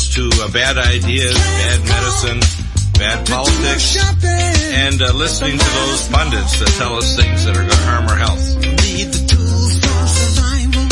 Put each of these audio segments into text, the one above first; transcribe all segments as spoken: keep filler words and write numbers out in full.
opposed to uh, bad ideas, bad medicine, bad politics, and uh, listening to those pundits that tell us things that are going to harm our health. Need the tools for survival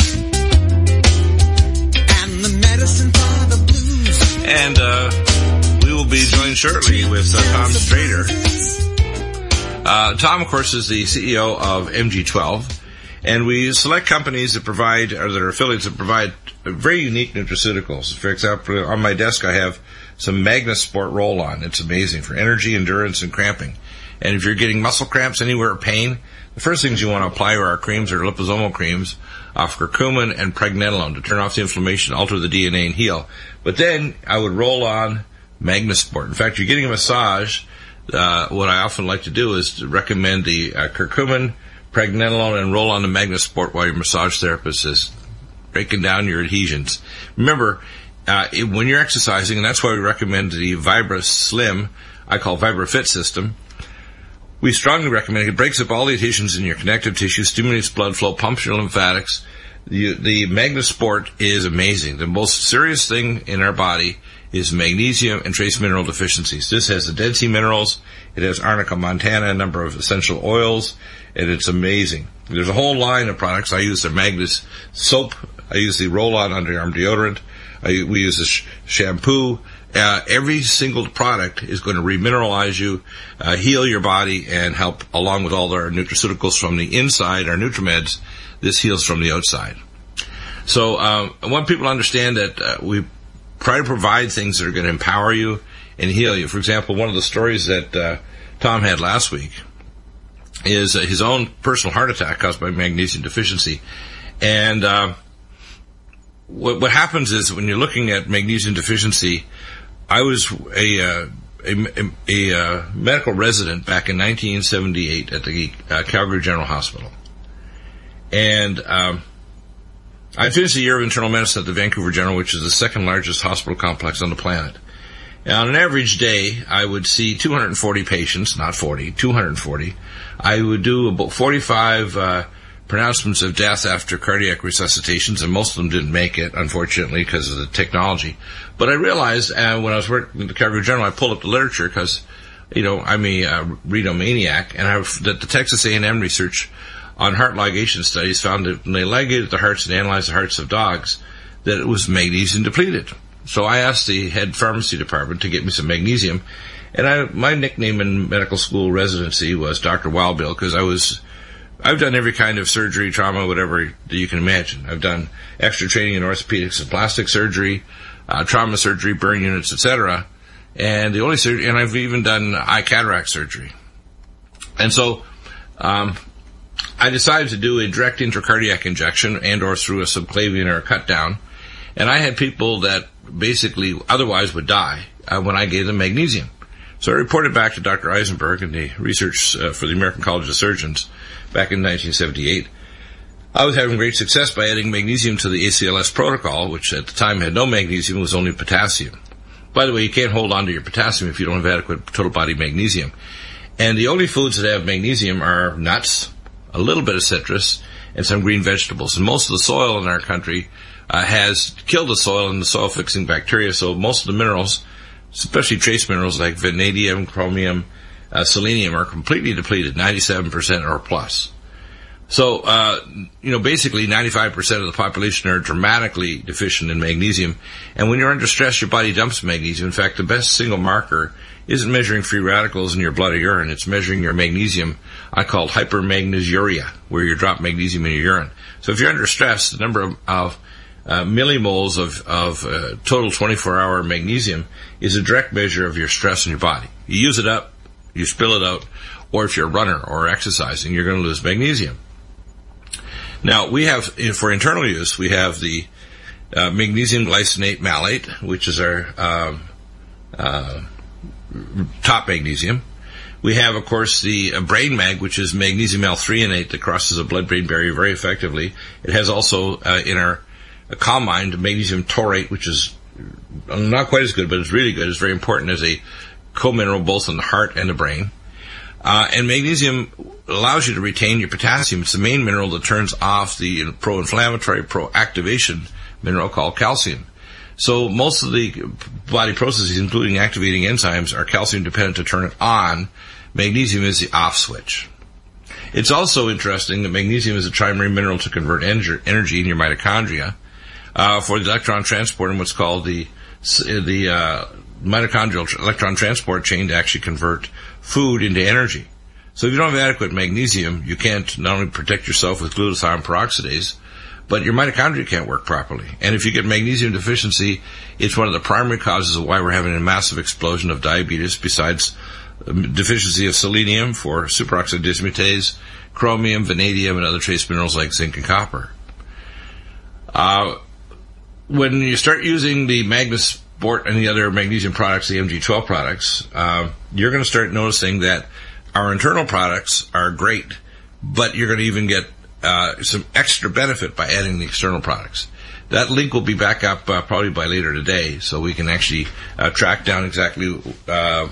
and the medicine for the blues. And uh, we will be joined shortly with uh, Tom Strader. Uh, Tom, of course, is the C E O of M G twelve, and we select companies that provide, or that are affiliates that provide very unique nutraceuticals. For example, on my desk I have some Magnus Sport Roll-On. It's amazing for energy, endurance, and cramping. And if you're getting muscle cramps anywhere or pain, the first things you want to apply are our creams, or liposomal creams, of curcumin and pregnenolone to turn off the inflammation, alter the D N A, and heal. But then I would roll on Magnus Sport. In fact, you're getting a massage. Uh, what I often like to do is to recommend the uh, curcumin, pregnenolone, and roll on the Magnus Sport while your massage therapist is breaking down your adhesions. Remember, uh, it, when you're exercising, and that's why we recommend the Vibra Slim, I call Vibra Fit system, we strongly recommend it. It breaks up all the adhesions in your connective tissue, stimulates blood flow, pumps your lymphatics. The, the Magnus Sport is amazing. The most serious thing in our body is magnesium and trace mineral deficiencies. This has the Dead Sea minerals, it has Arnica montana, a number of essential oils, and it's amazing. There's a whole line of products. I use the Magnus soap, I use the roll-on underarm deodorant, I, we use the sh- shampoo. Uh, every single product is going to remineralize you, uh, heal your body, and help along with all our nutraceuticals from the inside, our NutriMeds. This heals from the outside. So um, I want people to understand that uh, we try to provide things that are going to empower you and heal you. For example, one of the stories that uh, Tom had last week is uh, his own personal heart attack caused by magnesium deficiency. And uh, what, what happens is when you're looking at magnesium deficiency, I was a, uh, a, a, a uh, medical resident back in nineteen seventy-eight at the uh, Calgary General Hospital. And um, I finished a year of internal medicine at the Vancouver General, which is the second largest hospital complex on the planet. And on an average day, I would see two hundred forty patients, not forty, two hundred forty. I would do about forty-five uh, pronouncements of death after cardiac resuscitations, and most of them didn't make it, unfortunately, because of the technology. But I realized uh, when I was working at the Calgary General, I pulled up the literature because, you know, I'm a uh, readomaniac, and I, that the Texas A and M research on heart ligation studies found that when they ligated the hearts and analyzed the hearts of dogs, that it was magnesium depleted. So I asked the head pharmacy department to get me some magnesium, and I, my nickname in medical school residency was Doctor Wild Bill, because I was, I've done every kind of surgery, trauma, whatever that you can imagine. I've done extra training in orthopedics and plastic surgery, uh, trauma surgery, burn units, et cetera. And the only surgery, and I've even done eye cataract surgery. And so, um, I decided to do a direct intracardiac injection and or through a subclavian or a cut down. And I had people that basically otherwise would die uh, when I gave them magnesium. So I reported back to Doctor Eisenberg and the research uh, for the American College of Surgeons back in nineteen seventy-eight. I was having great success by adding magnesium to the A C L S protocol, which at the time had no magnesium, it was only potassium. By the way, you can't hold on to your potassium if you don't have adequate total body magnesium. And the only foods that have magnesium are nuts, a little bit of citrus, and some green vegetables. And most of the soil in our country uh, has killed the soil and the soil-fixing bacteria, so most of the minerals, especially trace minerals like vanadium, chromium, uh, selenium, are completely depleted, ninety-seven percent or plus. So, uh, you know, basically ninety-five percent of the population are dramatically deficient in magnesium. And when you're under stress, your body dumps magnesium. In fact, the best single marker isn't measuring free radicals in your blood or urine. It's measuring your magnesium. I call hypermagnesiuria, where you drop magnesium in your urine. So if you're under stress, the number of, of uh, millimoles of, of uh, total twenty-four hour magnesium is a direct measure of your stress in your body. You use it up, you spill it out, or if you're a runner or exercising, you're going to lose magnesium. Now, we have, for internal use, we have the uh, magnesium glycinate malate, which is our um, uh, top magnesium. We have, of course, the uh, Brain Mag, which is magnesium L-threonate that crosses the blood-brain barrier very effectively. It has also, uh, in our uh, Calmind, magnesium taurate, which is not quite as good, but it's really good. It's very important as a co-mineral both in the heart and the brain. Uh, and magnesium allows you to retain your potassium. It's the main mineral that turns off the pro-inflammatory, pro-activation mineral called calcium. So most of the body processes, including activating enzymes, are calcium dependent to turn it on. Magnesium is the off switch. It's also interesting that magnesium is a primary mineral to convert energy in your mitochondria uh, for the electron transport in what's called the the uh, mitochondrial electron transport chain to actually convert food into energy. So if you don't have adequate magnesium, you can't not only protect yourself with glutathione peroxidase, but your mitochondria can't work properly. And if you get magnesium deficiency, it's one of the primary causes of why we're having a massive explosion of diabetes, besides deficiency of selenium for superoxide dismutase, chromium, vanadium, and other trace minerals like zinc and copper. Uh, when you start using the Magnasport and the other magnesium products, the M G twelve products, uh, you're going to start noticing that our internal products are great, but you're going to even get uh, some extra benefit by adding the external products. That link will be back up uh, probably by later today, so we can actually uh, track down exactly uh,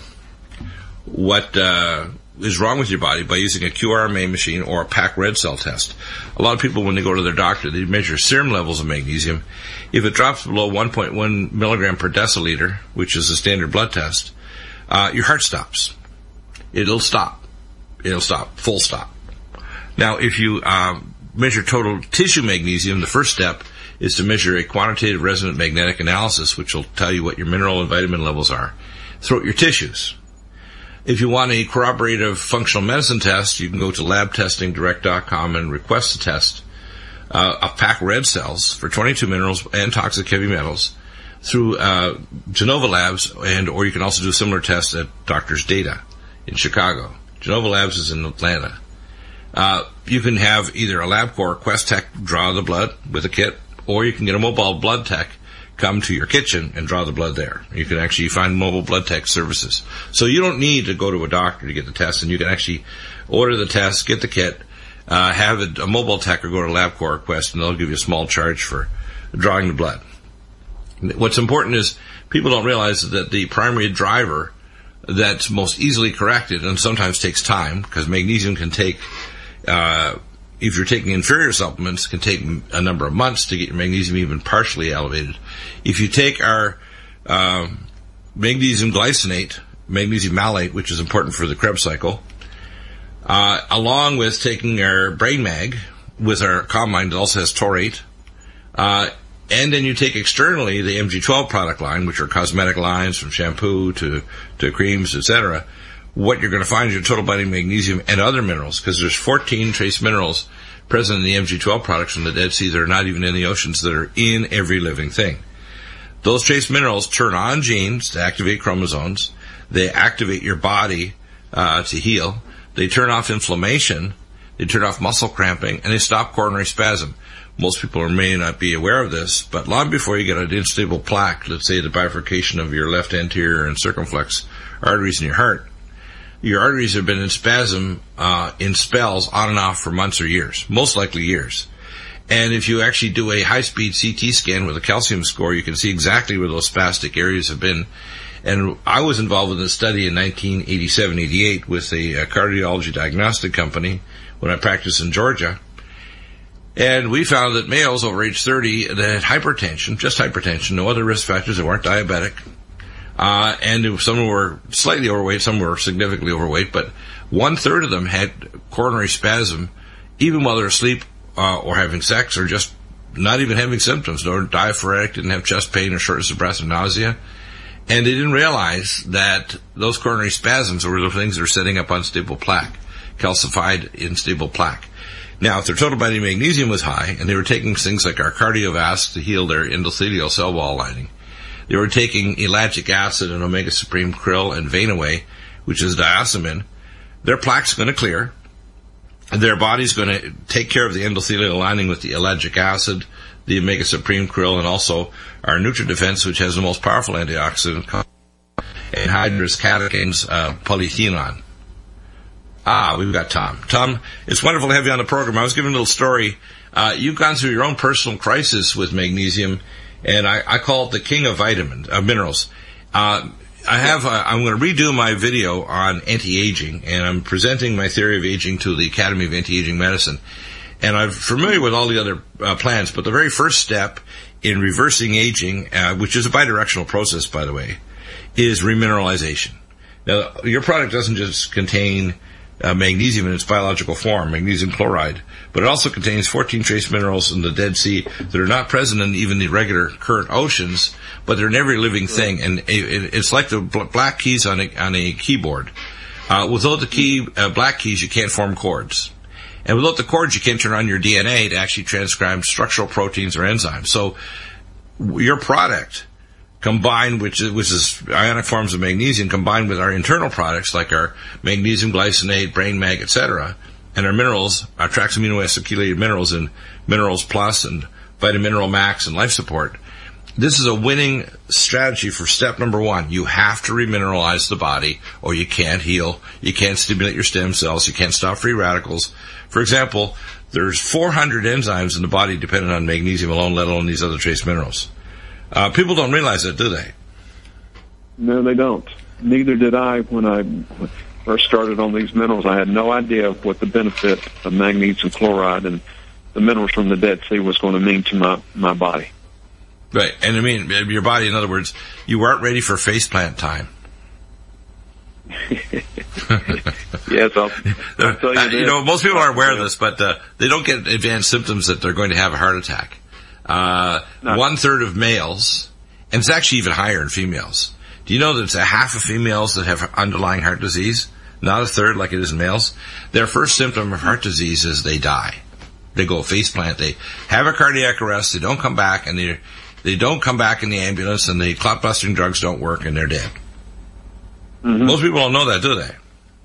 what uh, is wrong with your body by using a Q R M A machine or a packed red cell test. A lot of people, when they go to their doctor, they measure serum levels of magnesium. If it drops below one point one milligram per deciliter, which is the standard blood test, uh, your heart stops. It'll stop. It'll stop. Full stop. Now, if you uh, measure total tissue magnesium, the first step is to measure a quantitative resonant magnetic analysis, which will tell you what your mineral and vitamin levels are throughout your tissues. If you want a corroborative functional medicine test, you can go to lab testing direct dot com and request a test uh, of packed red cells for twenty-two minerals and toxic heavy metals through uh, Genova Labs, and or you can also do a similar test at Doctors Data in Chicago. Genova Labs is in Atlanta. Uh, you can have either a LabCorp or Quest Tech draw the blood with a kit, or you can get a mobile blood tech come to your kitchen and draw the blood there. You can actually find mobile blood tech services. So you don't need to go to a doctor to get the test, and you can actually order the test, get the kit, uh, have a, a mobile tech, or go to LabCorp or Quest, and they'll give you a small charge for drawing the blood. What's important is people don't realize that the primary driver that's most easily corrected, and sometimes takes time, because magnesium can take, uh, if you're taking inferior supplements, can take a number of months to get your magnesium even partially elevated. If you take our uh, magnesium glycinate, magnesium malate, which is important for the Krebs cycle, uh, along with taking our Brain Mag with our Combine that also has taurate, uh, and then you take externally the M G twelve product line, which are cosmetic lines from shampoo to, to creams, et cetera, what you're going to find is your total body magnesium and other minerals, because there's fourteen trace minerals present in the M G twelve products from the Dead Sea that are not even in the oceans, that are in every living thing. Those trace minerals turn on genes to activate chromosomes. They activate your body uh, to heal. They turn off inflammation. They turn off muscle cramping, and they stop coronary spasm. Most people may not be aware of this, but long before you get an unstable plaque, let's say the bifurcation of your left anterior and circumflex arteries in your heart, your arteries have been in spasm uh, in spells on and off for months or years, most likely years. And if you actually do a high-speed C T scan with a calcium score, you can see exactly where those spastic areas have been. And I was involved in a study in nineteen eighty-seven eighty-eight with a, a cardiology diagnostic company when I practiced in Georgia. And we found that males over age thirty that had hypertension, just hypertension, no other risk factors, they weren't diabetic, uh, and some were slightly overweight, some were significantly overweight, but one-third of them had coronary spasm even while they're asleep uh, or having sex, or just not even having symptoms, no diaphoretic, didn't have chest pain or shortness of breath or nausea. And they didn't realize that those coronary spasms were the things that are setting up unstable plaque, calcified unstable plaque. Now, if their total body magnesium was high, and they were taking things like our Cardiovasc to heal their endothelial cell wall lining, they were taking ellagic acid and omega supreme krill and Venaway, which is diosmin, their plaque's going to clear. Their body's going to take care of the endothelial lining with the ellagic acid, the omega supreme krill, and also our NutriDefense, which has the most powerful antioxidant, anhydrous catechins, uh, polyphenol. Ah, we've got Tom. Tom, it's wonderful to have you on the program. I was giving a little story. Uh, you've gone through your own personal crisis with magnesium, and I, I call it the king of vitamins, uh, minerals. Uh, I have, uh, I'm going to redo my video on anti-aging, and I'm presenting my theory of aging to the Academy of Anti-Aging Medicine. And I'm familiar with all the other uh, plans, but the very first step in reversing aging, uh, which is a bidirectional process, by the way, is remineralization. Now, your product doesn't just contain uh, magnesium in its biological form, magnesium chloride, but it also contains fourteen trace minerals in the Dead Sea that are not present in even the regular current oceans, but they're in every living thing. And it, it's like the black keys on a, on a keyboard. Uh, without the key, uh, black keys, you can't form chords. And without the chords, you can't turn on your D N A to actually transcribe structural proteins or enzymes. So your product, combined, which is, which is ionic forms of magnesium, combined with our internal products like our magnesium glycinate, brain mag, et cetera, and our minerals, our Trax amino acid chelated minerals and Minerals Plus and Vitamineral Max and Life Support. This is a winning strategy for step number one. You have to remineralize the body or you can't heal. You can't stimulate your stem cells. You can't stop free radicals. For example, there's four hundred enzymes in the body dependent on magnesium alone, let alone these other trace minerals. Uh, people don't realize that, do they? No, they don't. Neither did I when I first started on these minerals. I had no idea what the benefit of magnesium chloride and the minerals from the Dead Sea was going to mean to my, my body. Right. And I mean, your body, in other words, you weren't ready for faceplant time. Yes, I'll, I'll tell you uh, this. You know, most people aren't aware of this, but uh, they don't get advanced symptoms that they're going to have a heart attack. Uh, no. One third of males, and it's actually even higher in females. Do you know that it's a half of females that have underlying heart disease? Not a third like it is in males. Their first symptom of heart disease is they die. They go faceplant. They have a cardiac arrest. They don't come back, and they they don't come back in the ambulance, and the clot-busting drugs don't work, and they're dead. Mm-hmm. Most people don't know that, do they?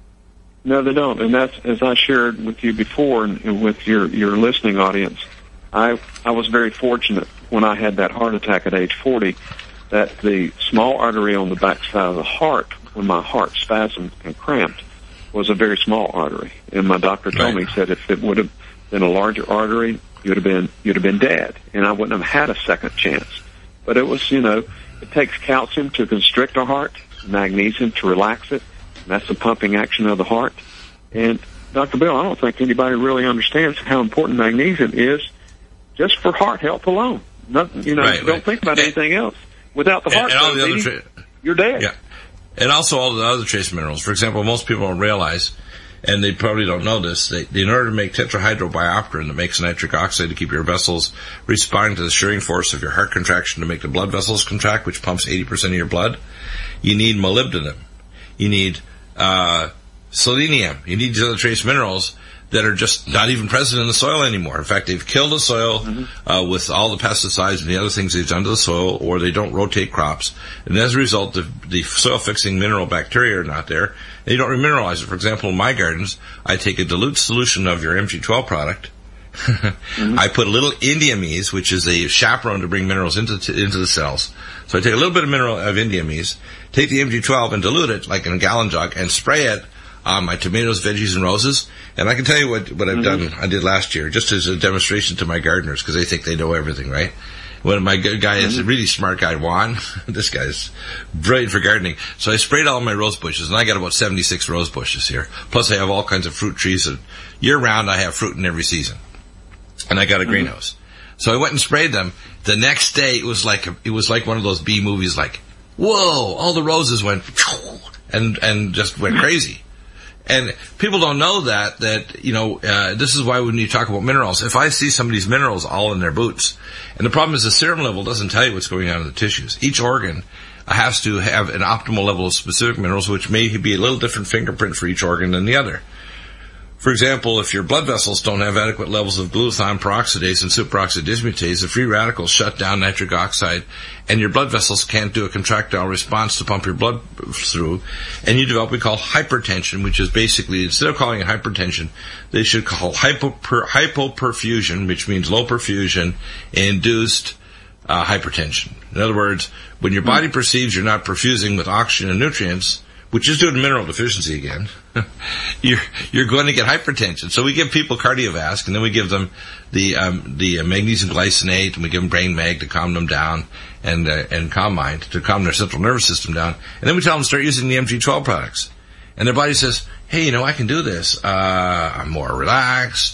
No, they don't. And that's, as I shared with you before and, and with your, your listening audience, I I was very fortunate when I had that heart attack at age forty that the small artery on the backside of the heart, when my heart spasmed and cramped, was a very small artery. And my doctor told right. me, said if it would have been a larger artery, you'd have been you'd have been dead, and I wouldn't have had a second chance. But it was, you know, it takes calcium to constrict our heart, magnesium to relax it, and that's the pumping action of the heart. And Doctor Bill, I don't think anybody really understands how important magnesium is just for heart health alone. Nothing, you know, right, don't right. think about anything else. Without the heart, and, and all the beating, other tra- you're dead. Yeah, and also all the other trace minerals. For example, most people don't realize, and they probably don't know this, they, in order to make tetrahydrobiopterin that makes nitric oxide to keep your vessels responding to the shearing force of your heart contraction to make the blood vessels contract, which pumps eighty percent of your blood, you need molybdenum. You need uh selenium. You need these other trace minerals that are just not even present in the soil anymore. In fact, they've killed the soil mm-hmm. uh, with all the pesticides and the other things they've done to the soil, or they don't rotate crops. And as a result, the, the soil-fixing mineral bacteria are not there, and you don't remineralize it. For example, in my gardens, I take a dilute solution of your M G twelve product. mm-hmm. I put a little indiamese, which is a chaperone to bring minerals into into the cells. So I take a little bit of mineral of indiamese, take the M G twelve and dilute it like in a gallon jug, and spray it on my tomatoes, veggies, and roses. And I can tell you what, what I've mm-hmm. done, I did last year, just as a demonstration to my gardeners, because they think they know everything, right? When my guy is mm-hmm. a really smart guy, Juan, this guy's brilliant for gardening. So I sprayed all my rose bushes, and I got about seventy-six rose bushes here. Plus I have all kinds of fruit trees. And year round, I have fruit in every season. And I got a mm-hmm. greenhouse. So I went and sprayed them. The next day, it was like, a, it was like one of those bee movies, like, whoa, all the roses went, and, and just went crazy. And people don't know that, that, you know, uh, this is why when you talk about minerals, if I see somebody's minerals all in their boots, and the problem is the serum level doesn't tell you what's going on in the tissues. Each organ has to have an optimal level of specific minerals, which may be a little different fingerprint for each organ than the other. For example, if your blood vessels don't have adequate levels of glutathione peroxidase and superoxide dismutase, the free radicals shut down nitric oxide, and your blood vessels can't do a contractile response to pump your blood through, and you develop what we call hypertension, which is basically, instead of calling it hypertension, they should call hypoper, hypoperfusion, which means low perfusion, induced uh, hypertension. In other words, when your body perceives you're not perfusing with oxygen and nutrients, which is due to mineral deficiency again, you're, you're going to get hypertension. So we give people Cardiovasc, and then we give them the, um, the uh, magnesium glycinate, and we give them Brain Mag to calm them down, and, uh, and Calm Mind to calm their central nervous system down. And then we tell them to start using the M G twelve products. And their body says, hey, you know, I can do this. Uh, I'm more relaxed.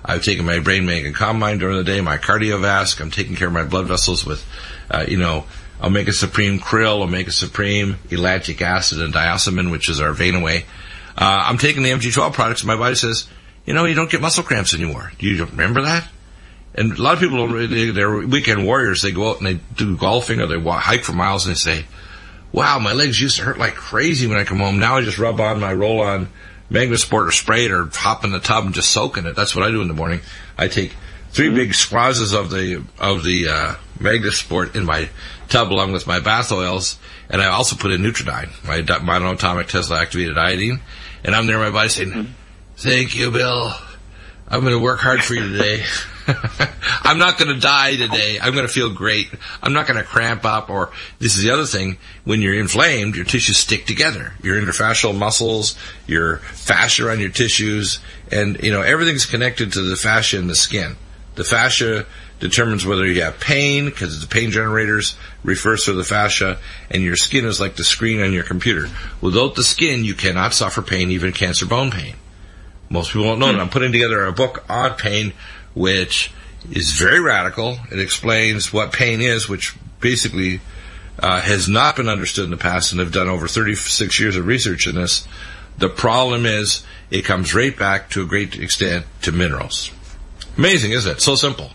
I've taken my Brain Mega Combine during the day, my CardioVasc. I'm taking care of my blood vessels with, uh, you know, Omega Supreme Krill, Omega Supreme, Ellagic Acid, and Diosmin, which is our Vein Away. Uh, I'm taking the M G twelve products, and my body says, you know, you don't get muscle cramps anymore. Do you remember that? And a lot of people don't really, they're weekend warriors. They go out and they do golfing or they walk, hike for miles and they say, wow, my legs used to hurt like crazy when I come home. Now I just rub on my roll-on Magnasport or spray it or hop in the tub and just soak in it. That's what I do in the morning. I take three big squazes of the, of the, uh, Magnasport in my tub along with my bath oils. And I also put in Nutridyne, my monoatomic Tesla activated iodine. And I'm there, my body saying, thank you, Bill. I'm going to work hard for you today. I'm not going to die today. I'm going to feel great. I'm not going to cramp up. Or this is the other thing. When you're inflamed, your tissues stick together. Your interfascial muscles, your fascia on your tissues, and you know everything's connected to the fascia and the skin. The fascia determines whether you have pain because the pain generators refers to the fascia, and your skin is like the screen on your computer. Without the skin, you cannot suffer pain, even cancer bone pain. Most people don't know that. I'm putting together a book on pain, which is very radical. It explains what pain is, which basically uh, has not been understood in the past, and have done over thirty-six years of research in this. The problem is it comes right back to a great extent to minerals. Amazing, isn't it? So simple.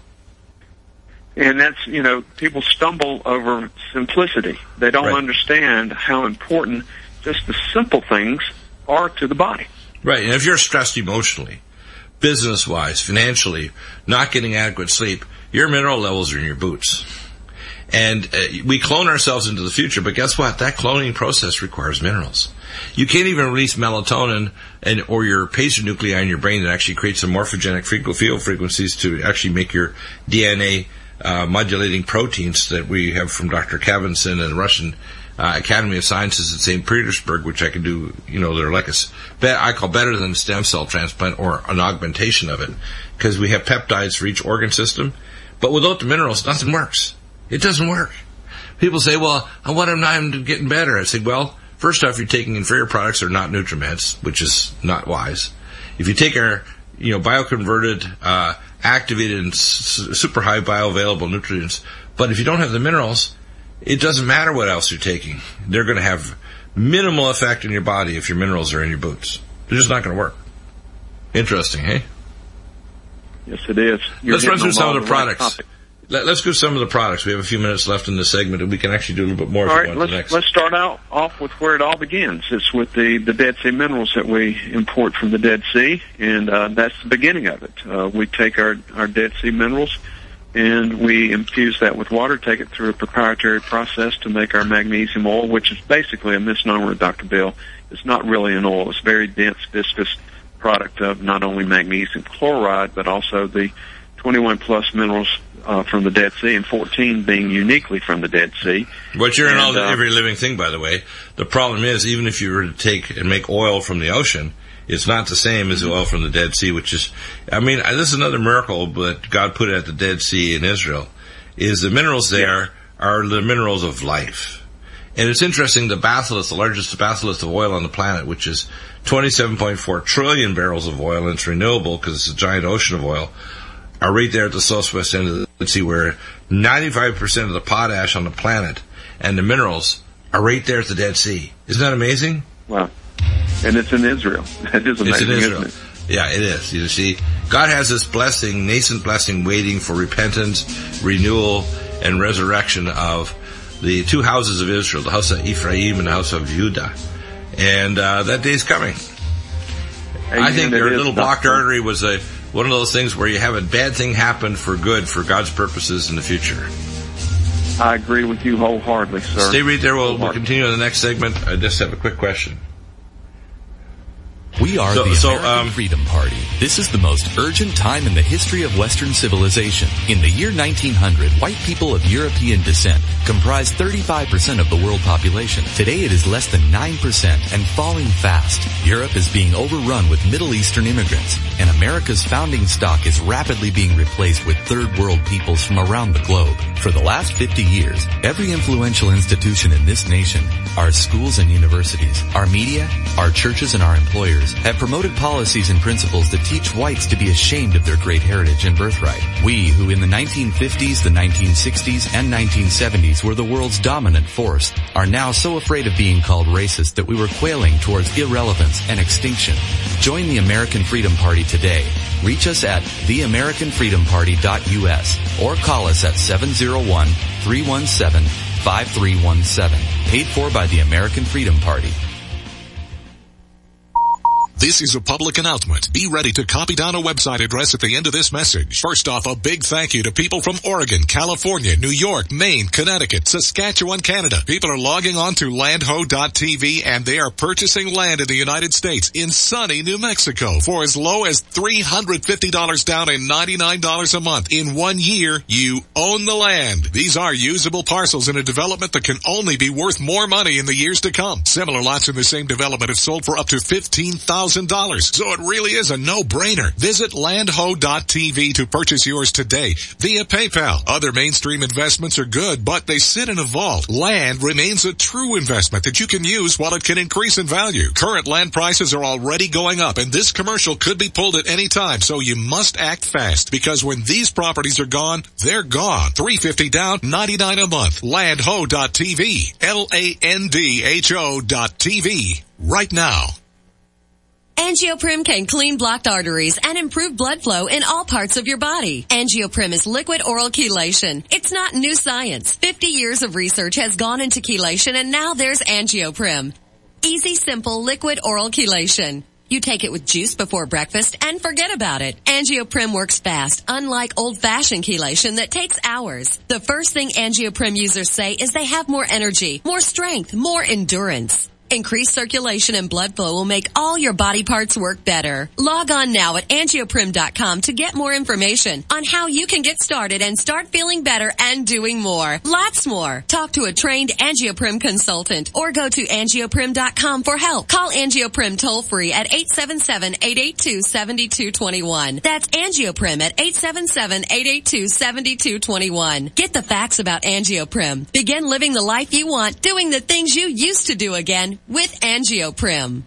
And that's, you know, people stumble over simplicity. They don't Right. understand how important just the simple things are to the body. Right, and if you're stressed emotionally, business-wise, financially, not getting adequate sleep, your mineral levels are in your boots. And uh, we clone ourselves into the future, but guess what? That cloning process requires minerals. You can't even release melatonin and or your pacer nuclei in your brain that actually creates some morphogenic frequ- field frequencies to actually make your D N A uh, modulating proteins that we have from Doctor Kavan-Zinn and the Russian Uh, Academy of Sciences in Saint Petersburg, which I can do, you know, they're like a, I call better than a stem cell transplant or an augmentation of it, because we have peptides for each organ system. But without the minerals, nothing works. It doesn't work. People say, well, I want them getting better. I say, well, first off, you're taking inferior products that are not nutriments, which is not wise. If you take our, you know, bioconverted, uh, activated and s- super high bioavailable nutrients, but if you don't have the minerals, it doesn't matter what else you're taking. They're going to have minimal effect in your body if your minerals are in your boots. They're just not going to work. Interesting, hey? Yes, it is. You're Let's run through some of the right products. topic. Let, let's go some of the products. We have a few minutes left in this segment, and we can actually do a little bit more if All you right, want let's, the next. let's start out off with where it all begins. It's with the, the Dead Sea minerals that we import from the Dead Sea, and uh, that's the beginning of it. Uh, we take our, our Dead Sea minerals, and we infuse that with water, take it through a proprietary process to make our magnesium oil, which is basically a misnomer, Doctor Bill. It's not really an oil. It's a very dense, viscous product of not only magnesium chloride, but also the twenty-one plus minerals uh, from the Dead Sea, and fourteen being uniquely from the Dead Sea. But you're in all, And, uh, every living thing, by the way. The problem is, even if you were to take and make oil from the ocean, it's not the same as the oil from the Dead Sea, which is, I mean, this is another miracle that God put at the Dead Sea in Israel, is the minerals there are the minerals of life. And it's interesting, the batholith, the largest batholith of oil on the planet, which is twenty-seven point four trillion barrels of oil, and it's renewable because it's a giant ocean of oil, are right there at the southwest end of the Dead Sea, where ninety-five percent of the potash on the planet and the minerals are right there at the Dead Sea. Isn't that amazing? Wow. And it's in Israel. That is amazing, It's in Israel. isn't it? Yeah, it is. You see, God has this blessing, nascent blessing, waiting for repentance, renewal, and resurrection of the two houses of Israel, the house of Ephraim and the house of Judah. And uh, that day's coming. And I think it your is little blocked Doctor artery was a one of those things where you have a bad thing happen for good, for God's purposes in the future. I agree with you wholeheartedly, sir. Stay right there. We'll, we'll continue in the next segment. I just have a quick question. We are So- the so, American um, Freedom Party. This is the most urgent time in the history of Western civilization. In the year nineteen hundred, white people of European descent comprised thirty-five percent of the world population. Today it is less than nine percent and falling fast. Europe is being overrun with Middle Eastern immigrants, and America's founding stock is rapidly being replaced with third world peoples from around the globe. For the last fifty years, every influential institution in this nation, our schools and universities, our media, our churches and our employers have promoted policies and principles that teach whites to be ashamed of their great heritage and birthright. We, who in the nineteen fifties, the nineteen sixties, and nineteen seventies were the world's dominant force, are now so afraid of being called racist that we were quailing towards irrelevance and extinction. Join the American Freedom Party today. Reach us at the american freedom party dot u s or call us at seven zero one, three one seven, five three one seven. Paid for by the American Freedom Party. This is a public announcement. Be ready to copy down a website address at the end of this message. First off, a big thank you to people from Oregon, California, New York, Maine, Connecticut, Saskatchewan, Canada. People are logging on to landho dot t v and they are purchasing land in the United States in sunny New Mexico for as low as three hundred fifty dollars down and ninety-nine dollars a month. In one year, you own the land. These are usable parcels in a development that can only be worth more money in the years to come. Similar lots in the same development have sold for up to fifteen thousand dollars. So it really is a no-brainer. Visit landho dot t v to purchase yours today via PayPal. Other mainstream investments are good, but they sit in a vault. Land remains a true investment that you can use while it can increase in value. Current land prices are already going up, and this commercial could be pulled at any time, so you must act fast, because when these properties are gone, they're gone. three hundred fifty dollars down, ninety-nine dollars a month. landho dot t v. L A N D H O dot T V. Right now. Angioprim can clean blocked arteries and improve blood flow in all parts of your body. Angioprim is liquid oral chelation. It's not new science. fifty years of research has gone into chelation, and now there's Angioprim. Easy, simple, liquid oral chelation. You take it with juice before breakfast and forget about it. Angioprim works fast, unlike old-fashioned chelation that takes hours. The first thing Angioprim users say is they have more energy, more strength, more endurance. Increased circulation and blood flow will make all your body parts work better. Log on now at angioprim dot com to get more information on how you can get started and start feeling better and doing more. Lots more. Talk to a trained Angioprim consultant or go to angioprim dot com for help. Call Angioprim toll free at eight seven seven, eight eight two, seven two two one. That's Angioprim at eight seven seven, eight eight two, seven two two one. Get the facts about Angioprim. Begin living the life you want, doing the things you used to do again with Angioprim.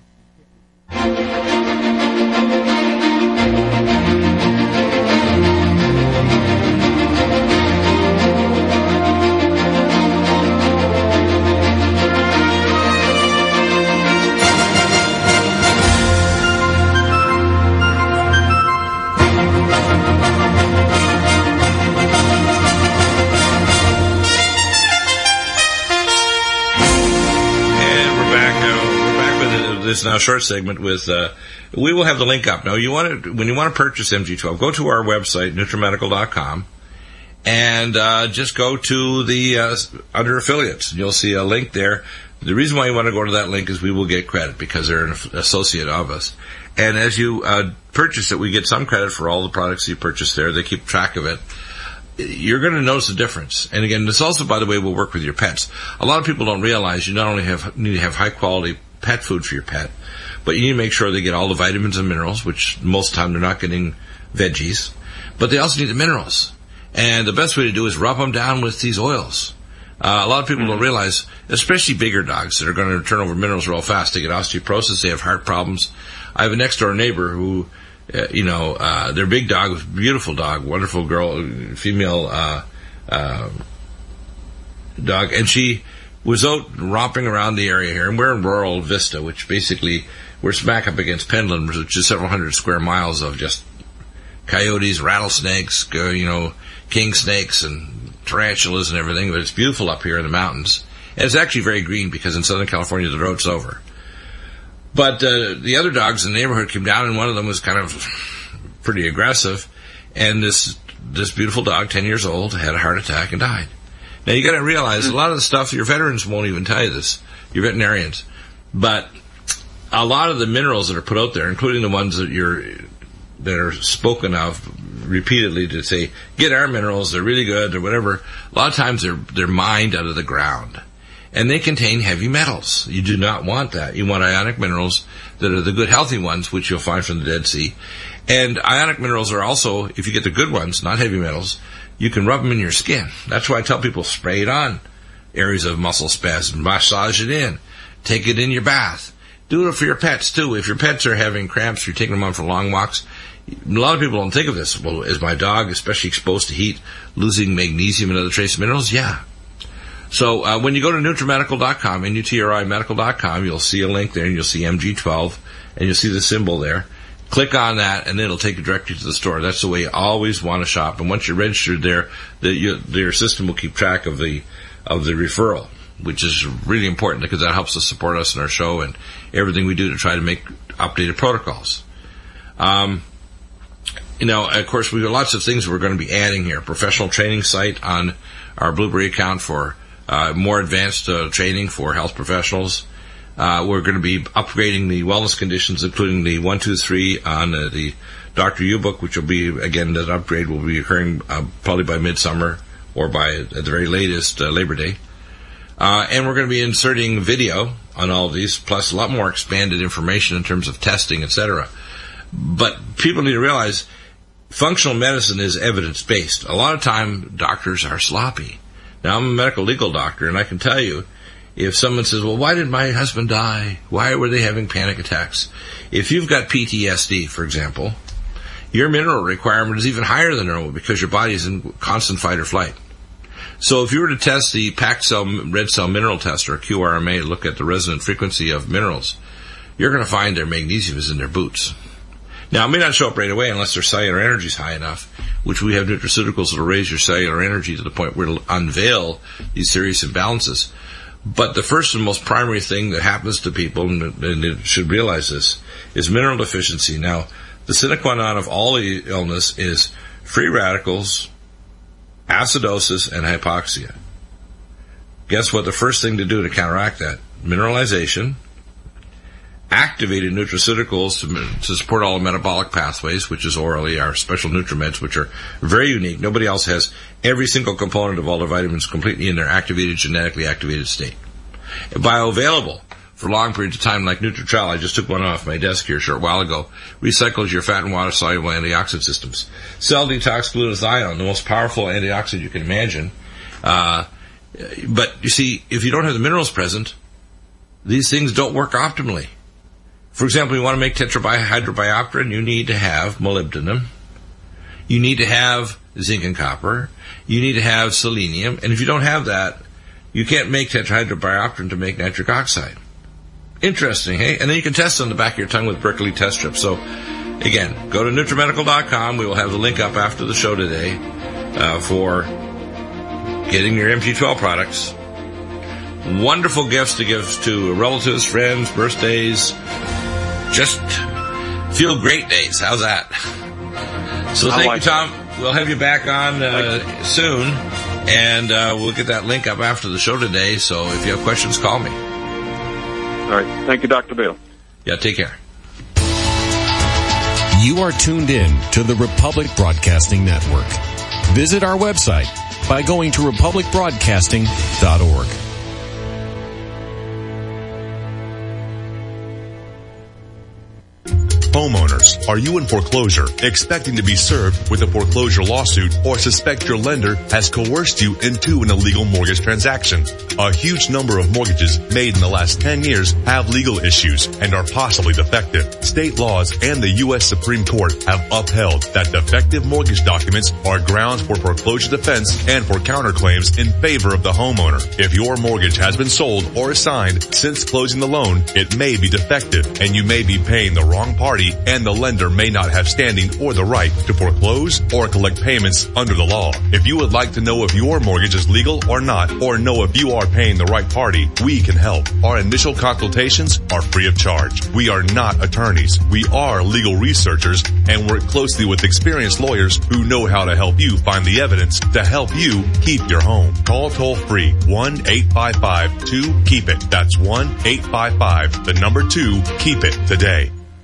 This now short segment with, uh, we will have the link up. Now, you want to, when you want to purchase M G twelve, go to our website, nutrimedical dot com, and, uh, just go to the, uh, under affiliates. You'll see a link there. The reason why you want to go to that link is we will get credit because they're an associate of us. And as you, uh, purchase it, we get some credit for all the products you purchase there. They keep track of it. You're going to notice a difference. And again, this also, by the way, will work with your pets. A lot of people don't realize you not only have, need to have high quality pet food for your pet, but you need to make sure they get all the vitamins and minerals, which most of the time they're not getting veggies, but they also need the minerals. And the best way to do is rub them down with these oils. Uh, a lot of people mm-hmm. don't realize, especially bigger dogs that are going to turn over minerals real fast. They get osteoporosis, they have heart problems. I have a next door neighbor who, uh, you know, uh, their big dog was a beautiful dog, wonderful girl, female, uh, uh, dog, and she was out romping around the area here, and we're in rural Vista, which basically, we're smack up against Pendleton, which is several hundred square miles of just coyotes, rattlesnakes, you know, king snakes and tarantulas and everything, but it's beautiful up here in the mountains. And it's actually very green because in Southern California the road's over. But uh, the other dogs in the neighborhood came down, and one of them was kind of pretty aggressive, and this this beautiful dog, ten years old, had a heart attack and died. Now, you got to realize a lot of the stuff, your veterans won't even tell you this, your veterinarians, but a lot of the minerals that are put out there, including the ones that you're, that are spoken of repeatedly to say, get our minerals, they're really good, or whatever, a lot of times they're, they're mined out of the ground. And they contain heavy metals. You do not want that. You want ionic minerals that are the good, healthy ones, which you'll find from the Dead Sea. And ionic minerals are also, if you get the good ones, not heavy metals, you can rub them in your skin. That's why I tell people, spray it on areas of muscle spasm, massage it in, take it in your bath. Do it for your pets too. If your pets are having cramps, you're taking them on for long walks. A lot of people don't think of this. Well, is my dog, especially exposed to heat, losing magnesium and other trace minerals? Yeah. So uh, when you go to NutriMedical dot com, N U T R I medical dot com, you'll see a link there, and you'll see M G twelve, and you'll see the symbol there. Click on that, and then it'll take you directly to the store. That's the way you always want to shop. And once you're registered there, the, you, your system will keep track of the of the referral, which is really important because that helps us support us in our show and everything we do to try to make updated protocols. Um, you know, of course, we have lots of things we're going to be adding here. Professional training site on our Blueberry account for uh, more advanced uh, training for health professionals. Uh, we're going to be upgrading the wellness conditions, including the one, two, three on uh, the Doctor U book, which will be, again, that upgrade will be occurring uh, probably by midsummer or by, at the very latest, uh, Labor Day. Uh, and we're going to be inserting video on all of these, plus a lot more expanded information in terms of testing, et cetera. But people need to realize functional medicine is evidence-based. A lot of time, doctors are sloppy. Now, I'm a medical legal doctor, and I can tell you, if someone says, well, why did my husband die? Why were they having panic attacks? If you've got P T S D, for example, your mineral requirement is even higher than normal because your body is in constant fight or flight. So if you were to test the packed cell red cell mineral test, or Q R M A, look at the resonant frequency of minerals, you're going to find their magnesium is in their boots. Now, it may not show up right away unless their cellular energy is high enough, which we have nutraceuticals that will raise your cellular energy to the point where it'll unveil these serious imbalances. But the first and most primary thing that happens to people, and they should realize this, is mineral deficiency. Now, the sine qua non of all the illness is free radicals, acidosis, and hypoxia. Guess what the first thing to do to counteract that? Mineralization, activated nutraceuticals to, to support all the metabolic pathways, which is orally our special NutriMeds, which are very unique. Nobody else has every single component of all the vitamins completely in their activated, genetically activated state. And bioavailable for long periods of time, like Nutritrel. I just took one off my desk here a short while ago. Recycles your fat and water soluble antioxidant systems. Cell detox glutathione, the most powerful antioxidant you can imagine. Uh, but you see, if you don't have the minerals present, these things don't work optimally. For example, you want to make tetrahydrobiopterin, you need to have molybdenum. You need to have zinc and copper. You need to have selenium. And if you don't have that, you can't make tetrahydrobiopterin to make nitric oxide. Interesting, hey? And then you can test on the back of your tongue with Berkeley test strips. So, again, go to NutriMedical dot com. We will have the link up after the show today uh, for getting your M G twelve products. Wonderful gifts to give to relatives, friends, birthdays, just feel great days. How's that? So thank like you, Tom. That. We'll have you back on uh, soon, and uh, we'll get that link up after the show today. So if you have questions, call me. All right. Thank you, Doctor Bill. Yeah, take care. You are tuned in to the Republic Broadcasting Network. Visit our website by going to republic broadcasting dot org. Homeowners, are you in foreclosure, expecting to be served with a foreclosure lawsuit, or suspect your lender has coerced you into an illegal mortgage transaction? A huge number of mortgages made in the last ten years have legal issues and are possibly defective. State laws and the U S Supreme Court have upheld that defective mortgage documents are grounds for foreclosure defense and for counterclaims in favor of the homeowner. If your mortgage has been sold or assigned since closing the loan, it may be defective and you may be paying the wrong party, and the lender may not have standing or the right to foreclose or collect payments under the law. If you would like to know if your mortgage is legal or not, or know if you are paying the right party, we can help. Our initial consultations are free of charge. We are not attorneys. We are legal researchers and work closely with experienced lawyers who know how to help you find the evidence to help you keep your home. Call toll free one eight five five two keep it. That's one eight five five the number two keep it today.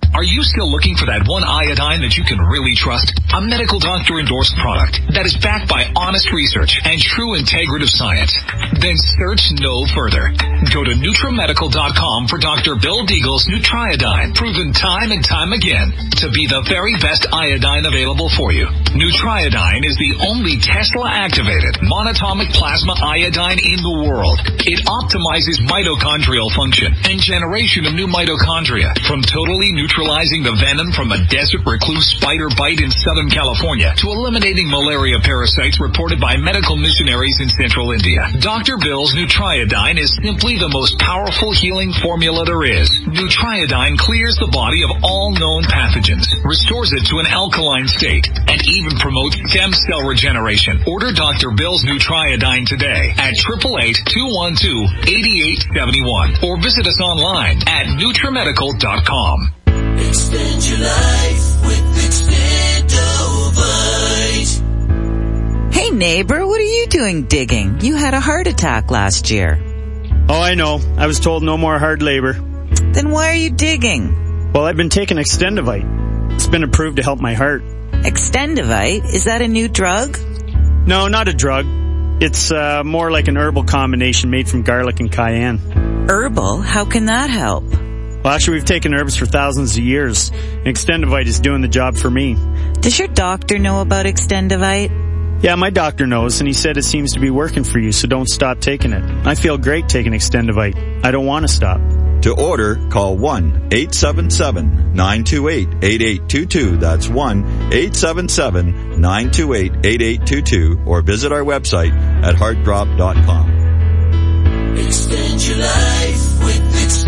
Are you still looking for that one iodine that you can really trust? A medical doctor endorsed product that is backed by honest research and true integrative science? Then search no further. Go to Nutramedical dot com for Doctor Bill Deagle's Nutriodine, proven time and time again to be the very best iodine available for you. Nutriodine is the only Tesla-activated monatomic plasma iodine in the world. It optimizes mitochondrial function and generation of new mitochondria, from totally neutralizing the venom from a desert recluse spider bite in Southern California to eliminating malaria parasites reported by medical missionaries in Central India. Doctor Bill's Nutriodine is simply the most powerful healing formula there is. Nutriodine clears the body of all known pathogens, restores it to an alkaline state, and even promotes stem cell regeneration. Order Doctor Bill's Nutriodine today at eight eight eight, two one two, eight eight seven one or visit us online at Nutramedical dot com. Extend your life with Extendovite. Hey neighbor, what are you doing digging? You had a heart attack last year. Oh, I know. I was told no more hard labor. Then why are you digging? Well, I've been taking Extendovite. It's been approved to help my heart. Extendovite? Is that a new drug? No, not a drug. It's uh, more like an herbal combination made from garlic and cayenne. Herbal? How can that help? Well, actually, we've taken herbs for thousands of years, and Extendovite is doing the job for me. Does your doctor know about Extendovite? Yeah, my doctor knows, and he said it seems to be working for you, so don't stop taking it. I feel great taking Extendovite. I don't want to stop. To order, call one eight seven seven, nine two eight, eight eight two two. That's one eight seven seven, nine two eight, eight eight two two, or visit our website at heart drop dot com. Extend your life with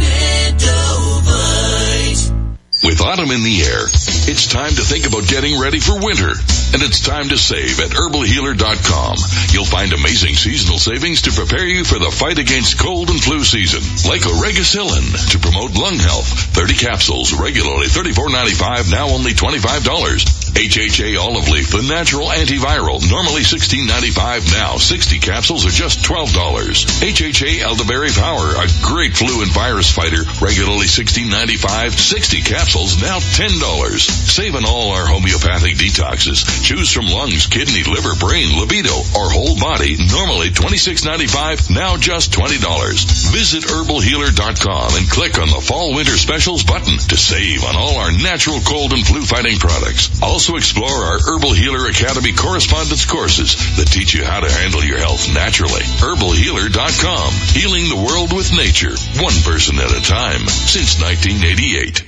Extendovite. With autumn in the air, it's time to think about getting ready for winter. And it's time to save at herbal healer dot com. You'll find amazing seasonal savings to prepare you for the fight against cold and flu season. Like Oregacillin to promote lung health. thirty capsules, regularly thirty-four ninety-five, now only twenty-five dollars. H H A Olive Leaf, the natural antiviral, normally sixteen ninety-five, now sixty capsules are just twelve dollars. H H A Elderberry Power, a great flu and virus fighter, regularly sixteen ninety-five, sixty capsules, now ten dollars. Save on all our homeopathic detoxes. Choose from lungs, kidney, liver, brain, libido, or whole body, normally twenty-six ninety-five, now just twenty dollars. Visit herbal healer dot com and click on the Fall Winter Specials button to save on all our natural cold and flu fighting products. Also explore our Herbal Healer Academy correspondence courses that teach you how to handle your health naturally. herbal healer dot com. Healing the world with nature, one person at a time, since nineteen eighty-eight.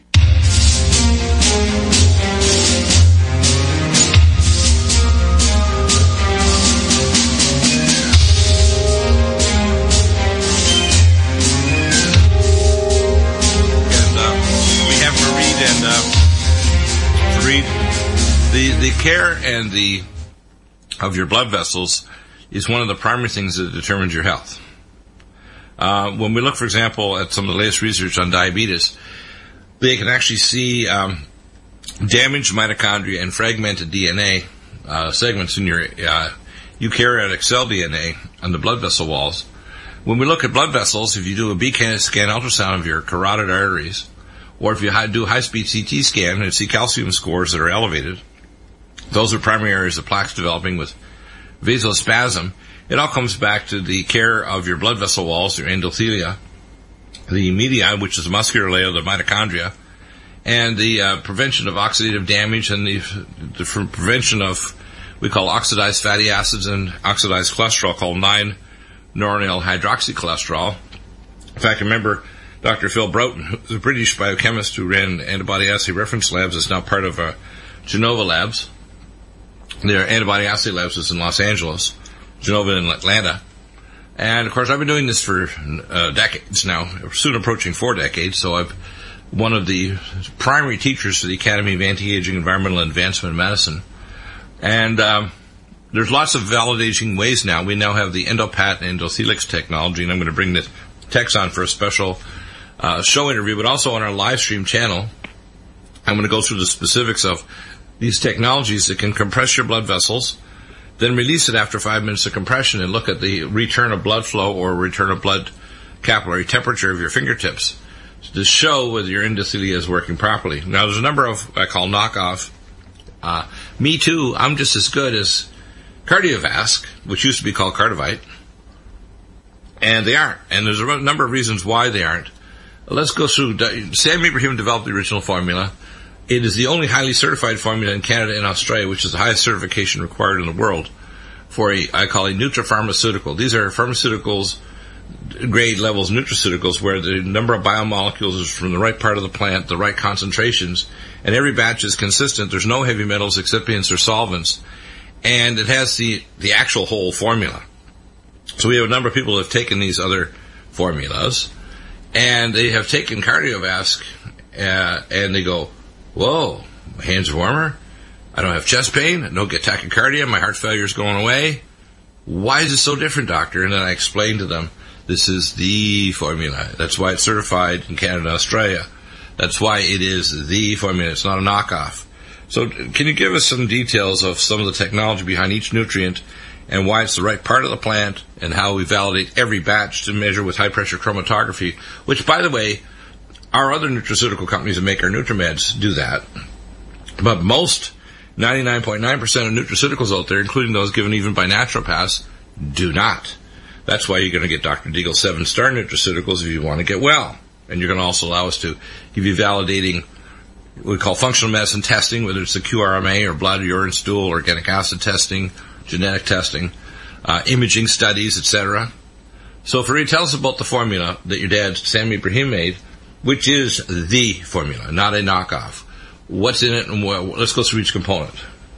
The the care and the of your blood vessels is one of the primary things that determines your health. Uh, when we look, for example, at some of the latest research on diabetes, they can actually see um, damaged mitochondria and fragmented D N A uh, segments in your uh, eukaryotic cell D N A on the blood vessel walls. When we look at blood vessels, if you do a B scan ultrasound of your carotid arteries, or if you do a high-speed C T scan and see calcium scores that are elevated, those are primary areas of plaques developing with vasospasm. It all comes back to the care of your blood vessel walls, your endothelia, the media, which is the muscular layer of the mitochondria, and the uh, prevention of oxidative damage and the, the prevention of, we call oxidized fatty acids and oxidized cholesterol, called nine norenyl hydroxycholesterol. In fact, remember Doctor Phil Broughton, the British biochemist who ran antibody assay reference labs, is now part of uh, Genova Labs. Their antibody assay labs is in Los Angeles, Genova in Atlanta. And, of course, I've been doing this for uh, decades now, soon approaching four decades, so I'm one of the primary teachers for the Academy of Anti-Aging Environmental Advancement in Medicine. And um, there's lots of validating ways now. We now have the EndoPat and EndoThelix technology, and I'm going to bring the techs on for a special uh, show interview, but also on our live stream channel. I'm going to go through the specifics of these technologies that can compress your blood vessels, then release it after five minutes of compression and look at the return of blood flow or return of blood capillary temperature of your fingertips. to show whether your endothelia is working properly. Now, there's a number of, I call knockoff. Uh, me too, I'm just as good as Cardiovasc, which used to be called Cardivite. And they aren't. And there's a number of reasons why they aren't. Let's go through. Sam Ibrahim developed the original formula. It is the only highly certified formula in Canada and Australia, which is the highest certification required in the world for a, I call a nutrapharmaceutical. These are pharmaceuticals, grade levels nutraceuticals, where the number of biomolecules is from the right part of the plant, the right concentrations, and every batch is consistent. There's no heavy metals, excipients, or solvents, and it has the, the actual whole formula. So we have a number of people who have taken these other formulas, and they have taken Cardiovasc, uh, and they go, whoa, my hands are warmer, I don't have chest pain, I don't get tachycardia, my heart failure is going away. Why is it so different, doctor? And then I explain to them, this is the formula. That's why it's certified in Canada and Australia. That's why it is the formula. It's not a knockoff. So can you give us some details of some of the technology behind each nutrient and why it's the right part of the plant and how we validate every batch to measure with high-pressure chromatography, which, by the way, our other nutraceutical companies that make our NutriMeds do that. But most, ninety-nine point nine percent of nutraceuticals out there, including those given even by naturopaths, do not. That's why you're going to get Doctor Deagle's seven-star nutraceuticals if you want to get well. And you're going to also allow us to give you validating what we call functional medicine testing, whether it's the Q R M A or blood, urine, stool, organic acid testing, genetic testing, uh, imaging studies, et cetera. So, Fareed, tell us about the formula that your dad, Sam Ibrahim, made, which is the formula, not a knockoff. What's in it, and what, let's go through each component.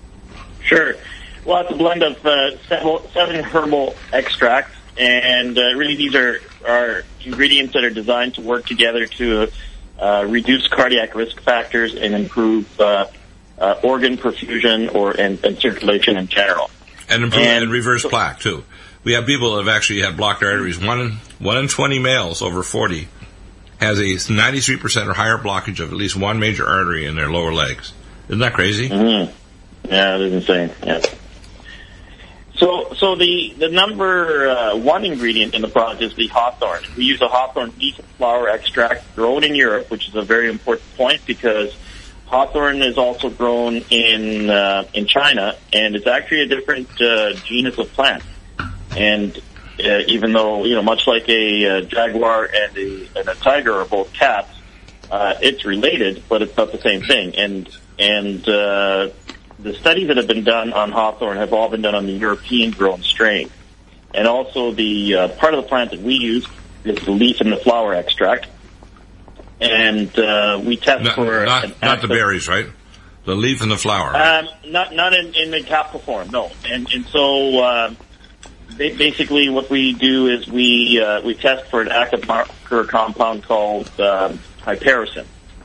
Sure. Well, it's a blend of uh, several, seven herbal extracts, and uh, really these are, are ingredients that are designed to work together to uh, reduce cardiac risk factors and improve uh, uh, organ perfusion or and, and circulation in general. And improve and, and reverse so, plaque, too. We have people that have actually had blocked arteries. One in, one in twenty males over forty has a ninety-three percent or higher blockage of at least one major artery in their lower legs. Isn't that crazy? Mm-hmm. Yeah, it is insane. Yeah. So, so the the number uh, one ingredient in the product is the hawthorn. We use a hawthorn leaf and flower extract grown in Europe, which is a very important point because hawthorn is also grown in uh, in China, and it's actually a different uh, genus of plant. And uh, even though, you know, much like a uh, jaguar and a, and a tiger are both cats, uh, it's related, but it's not the same thing. And and uh, the studies that have been done on hawthorn have all been done on the European-grown strain. And also the uh, part of the plant that we use is the leaf and the flower extract. And uh, we test not, for... Not, not the berries, right? The leaf and the flower. Right? Um, not not in, in the capsule form, no. And, and so... Uh, Basically, what we do is we uh, we test for an active marker compound called um, hypericin,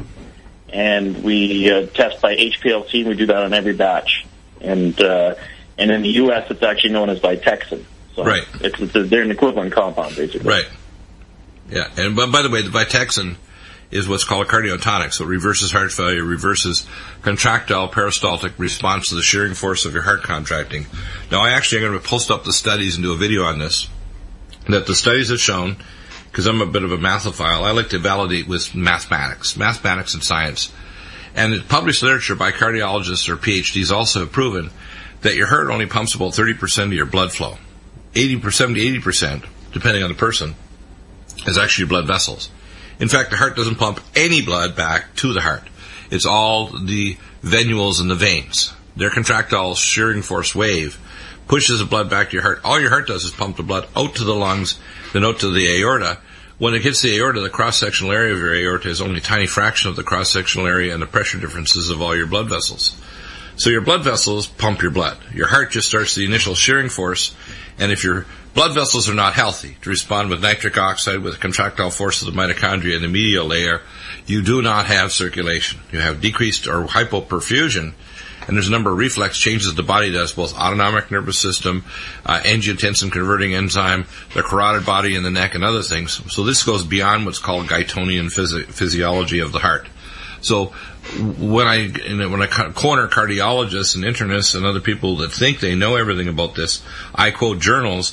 and we uh, test by H P L C. And we do that on every batch, and uh, and in the U S it's actually known as Vitexin. So right. It's, it's a, they're an equivalent compound, basically. Right. Yeah, and but by the way, the Vitexin is what's called a cardiotonic, so it reverses heart failure, reverses contractile peristaltic response to the shearing force of your heart contracting. Now, I actually am going to post up the studies and do a video on this, that the studies have shown, because I'm a bit of a mathophile, I like to validate with mathematics, mathematics and science. And the published literature by cardiologists or P H Ds also have proven that your heart only pumps about thirty percent of your blood flow. eighty percent to eighty percent, depending on the person, is actually your blood vessels. In fact, the heart doesn't pump any blood back to the heart. It's all the venules and the veins. Their contractile shearing force wave pushes the blood back to your heart. All your heart does is pump the blood out to the lungs, then out to the aorta. When it hits the aorta, the cross-sectional area of your aorta is only a tiny fraction of the cross-sectional area and the pressure differences of all your blood vessels. So your blood vessels pump your blood. Your heart just starts the initial shearing force, and if your blood vessels are not healthy to respond with nitric oxide, with the contractile force of the mitochondria in the medial layer, you do not have circulation. You have decreased or hypoperfusion, and there's a number of reflex changes the body does, both autonomic nervous system, uh, angiotensin converting enzyme, the carotid body in the neck, and other things. So this goes beyond what's called Guytonian physi- physiology of the heart. So when I when I corner cardiologists and internists and other people that think they know everything about this, I quote journals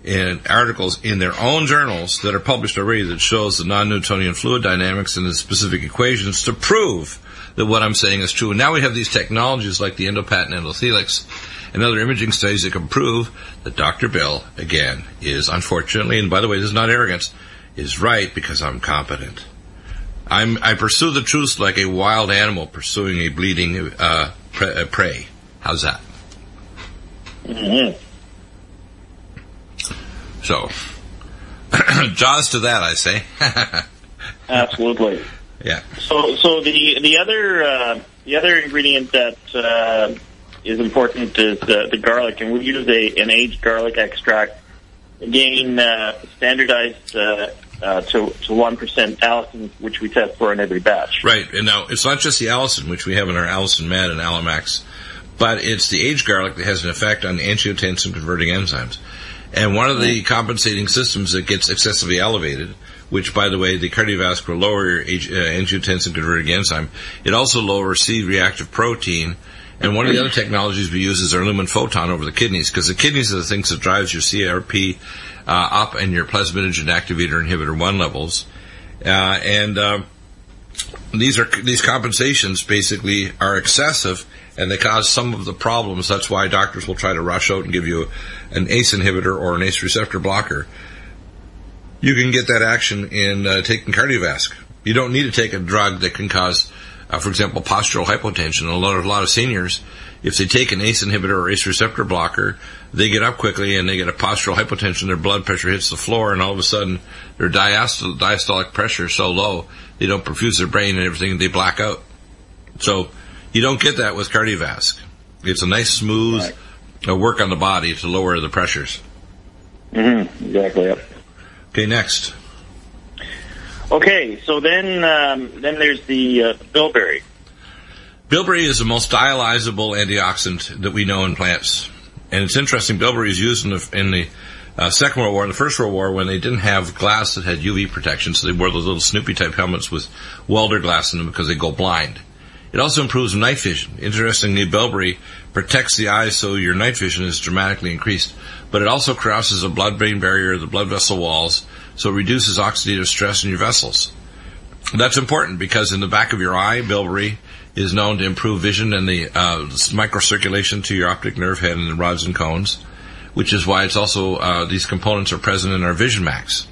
in articles in their own journals that are published already that shows the non-Newtonian fluid dynamics and the specific equations to prove that what I'm saying is true. And now we have these technologies like the Endopatent Endothelix and other imaging studies that can prove that Doctor Bill, again, is unfortunately, and by the way, this is not arrogance, is right because I'm competent. I'm, I pursue the truth like a wild animal pursuing a bleeding uh, pre- uh, prey. How's that? Mm-hmm. So, jaws to that, I say. Absolutely. Yeah. So, so the the other uh, the other ingredient that uh, is important is the, the garlic, and we use a an aged garlic extract. Again, uh, standardized uh, uh, to to one percent allicin, which we test for in every batch. Right, and now it's not just the allicin, which we have in our Allicin Med and Allimax, but it's the aged garlic that has an effect on angiotensin converting enzymes. And one of the compensating systems that gets excessively elevated, which, by the way, the cardiovascular lower your angiotensin converting enzyme, it also lowers C-reactive protein. And one of the other technologies we use is our lumen photon over the kidneys, because the kidneys are the things that drives your C R P uh, up and your plasminogen activator inhibitor one levels. Uh, and uh, these are these compensations basically are excessive, and they cause some of the problems. That's why doctors will try to rush out and give you an A C E inhibitor or an A C E receptor blocker. You can get that action in uh, taking Cardiovasc. You don't need to take a drug that can cause, uh, for example, postural hypotension. A lot of, a lot of seniors, if they take an A C E inhibitor or A C E receptor blocker, they get up quickly and they get a postural hypotension. Their blood pressure hits the floor, and all of a sudden their diastolic, diastolic pressure is so low they don't perfuse their brain and everything, and they black out. So you don't get that with Cardiovasc. It's a nice, smooth right. uh, work on the body to lower the pressures. Mm-hmm. Exactly. Yep. Okay, next. Okay, so then um, then there's the uh, bilberry. Bilberry is the most dialyzable antioxidant that we know in plants. And it's interesting, bilberry is used in the, in the uh, Second World War, in the First World War, when they didn't have glass that had U V protection, so they wore those little Snoopy-type helmets with welder glass in them because they go blind. It also improves night vision. Interestingly, bilberry protects the eyes so your night vision is dramatically increased. But it also crosses the blood-brain barrier, the blood vessel walls, so it reduces oxidative stress in your vessels. That's important because in the back of your eye, bilberry is known to improve vision and the uh, microcirculation to your optic nerve head and the rods and cones, which is why it's also, uh, these components are present in our Vision Max.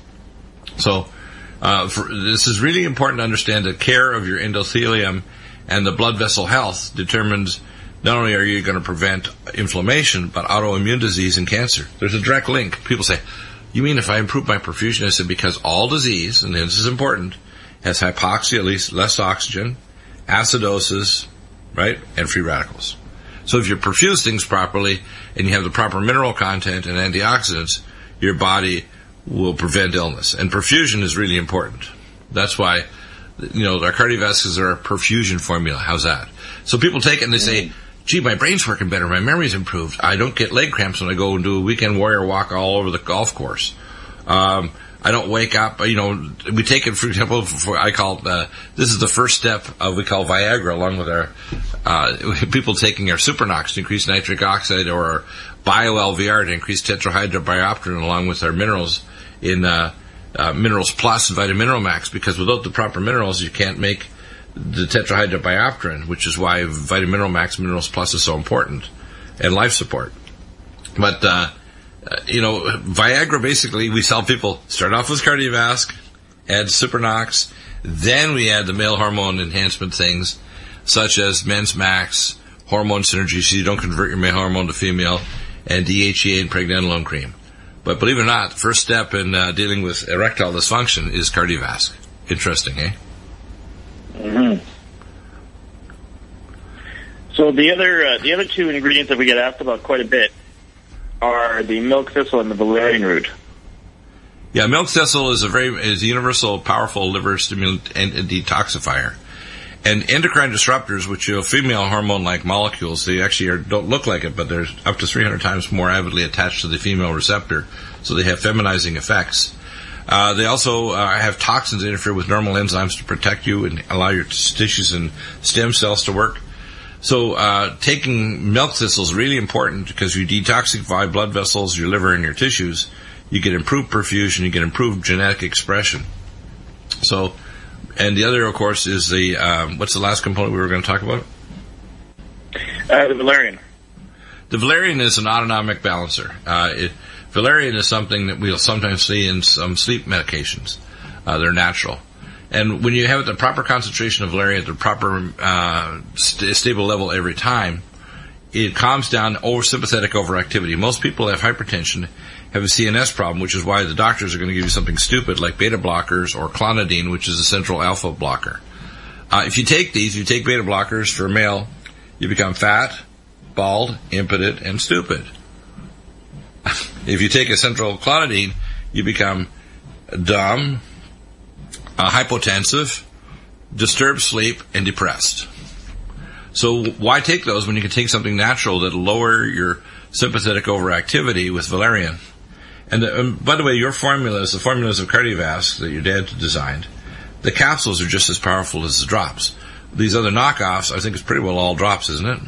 So, uh, for, this is really important to understand that care of your endothelium and the blood vessel health determines not only are you going to prevent inflammation, but autoimmune disease and cancer. There's a direct link. People say, you mean if I improve my perfusion? I said, because all disease, and this is important, has hypoxia, at least less oxygen, acidosis, right, and free radicals. So if you perfuse things properly and you have the proper mineral content and antioxidants, your body will prevent illness. And perfusion is really important. That's why, you know, our cardiovasculars are a perfusion formula. How's that? So people take it and they say, gee, my brain's working better, my memory's improved. I don't get leg cramps when I go and do a weekend warrior walk all over the golf course. Um, I don't wake up, you know, we take it, for example, for, I call it, uh, this is the first step of, we call Viagra, along with our, uh, people taking our Supernox to increase nitric oxide, or our Bio-L V R to increase tetrahydrobiopterin, along with our minerals in, uh, uh, Minerals Plus and Vitamin Mineral Max, because without the proper minerals, you can't make the tetrahydrobiopterin, which is why Vitamin Mineral Max Minerals Plus is so important, and life support. But, uh, Uh, you know, Viagra, basically, we tell people, start off with Cardiovasc, add Supernox, then we add the male hormone enhancement things, such as Men's Max, hormone synergy, so you don't convert your male hormone to female, and D H E A and pregnenolone cream. But believe it or not, the first step in uh, dealing with erectile dysfunction is Cardiovasc. Interesting, eh? Mm-hmm. So the other, uh, the other two ingredients that we get asked about quite a bit are the milk thistle and the valerian root. Yeah, milk thistle is a very is a universal, powerful liver stimulant and a detoxifier. And endocrine disruptors, which are female hormone-like molecules, they actually are, don't look like it, but they're up to three hundred times more avidly attached to the female receptor, so they have feminizing effects. Uh, they also uh, have toxins that interfere with normal enzymes to protect you and allow your tissues and stem cells to work. So uh taking milk thistle is really important because you detoxify blood vessels, your liver, and your tissues. you get improved perfusion, you get improved genetic expression. So, and the other, of course, is the, um, what's the last component we were going to talk about? Uh, the valerian. The valerian is an autonomic balancer. Uh, it, valerian is something that we'll sometimes see in some sleep medications. Uh, they're natural. And when you have the proper concentration of valerian at the proper uh, st- stable level every time, it calms down over sympathetic overactivity. Most people have hypertension, have a C N S problem, which is why the doctors are going to give you something stupid like beta blockers or clonidine, which is a central alpha blocker. Uh, if you take these, you take beta blockers for a male, you become fat, bald, impotent, and stupid. If you take a central clonidine, you become dumb, uh, hypotensive, disturbed sleep, and depressed. So why take those when you can take something natural that will lower your sympathetic overactivity with valerian? And, the, and by the way, your formulas, the formulas of Cardiovasc that your dad designed, the capsules are just as powerful as the drops. These other knockoffs, I think it's pretty well all drops, isn't it?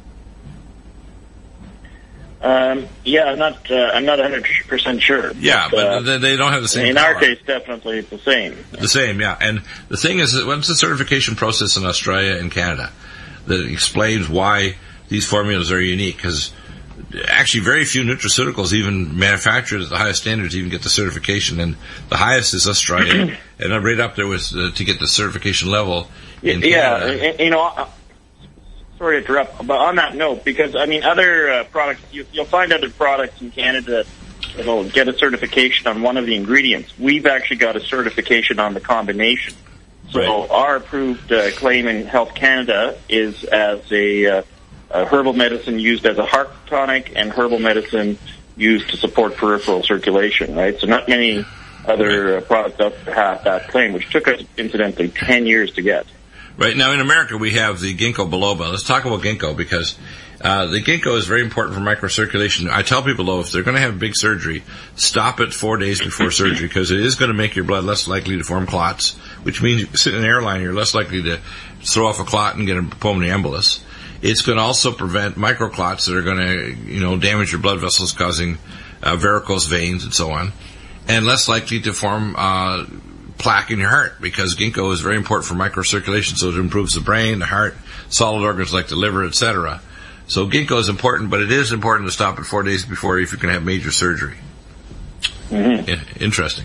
Um, yeah, I'm not. Uh, I'm not one hundred percent sure. Yeah, but uh, they, they don't have the same. In power. our case, definitely it's the same. The same, yeah. And the thing is, what's the certification process in Australia and Canada that explains why these formulas are unique? Because actually, very few nutraceuticals, even manufactured at the highest standards, even get the certification, and the highest is Australia, and I'm right up there with uh, to get the certification level. In yeah, Canada. you know. Uh, Sorry to interrupt, but on that note, because, I mean, other uh, products, you, you'll find other products in Canada that will get a certification on one of the ingredients. We've actually got a certification on the combination. So right. Our approved uh, claim in Health Canada is as a, uh, a herbal medicine used as a heart tonic and herbal medicine used to support peripheral circulation, right? So not many other uh, products out there have that claim, which took us, incidentally, ten years to get. Right. Now, in America, we have the ginkgo biloba. Let's talk about ginkgo because uh, the ginkgo is very important for microcirculation. I tell people, though, if they're going to have big surgery, stop it four days before surgery because it is going to make your blood less likely to form clots, which means you sit in an airline, you're less likely to throw off a clot and get a pulmonary embolus. It's going to also prevent microclots that are going to, you know, damage your blood vessels, causing uh, varicose veins and so on, and less likely to form uh plaque in your heart because ginkgo is very important for microcirculation, so it improves the brain, the heart, solid organs like the liver, et cetera. So ginkgo is important, but it is important to stop it four days before if you're going to have major surgery. Mm-hmm. Yeah, interesting.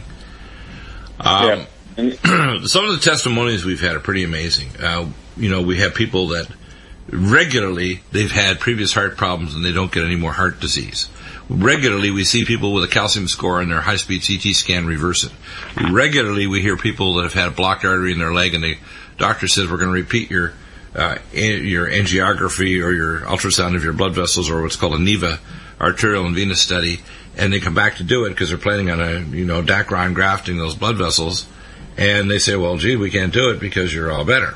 Um, yeah. Some of the testimonies we've had are pretty amazing. Uh, you know, we have people that regularly they've had previous heart problems and they don't get any more heart disease. Regularly, we see people with a calcium score in their high-speed C T scan reverse it. Regularly, we hear people that have had a blocked artery in their leg, and the doctor says, we're going to repeat your uh, your angiography or your ultrasound of your blood vessels, or what's called a NEVA, arterial and venous study, and they come back to do it because they're planning on a, you know, Dacron grafting those blood vessels, and they say, well, gee, we can't do it because you're all better.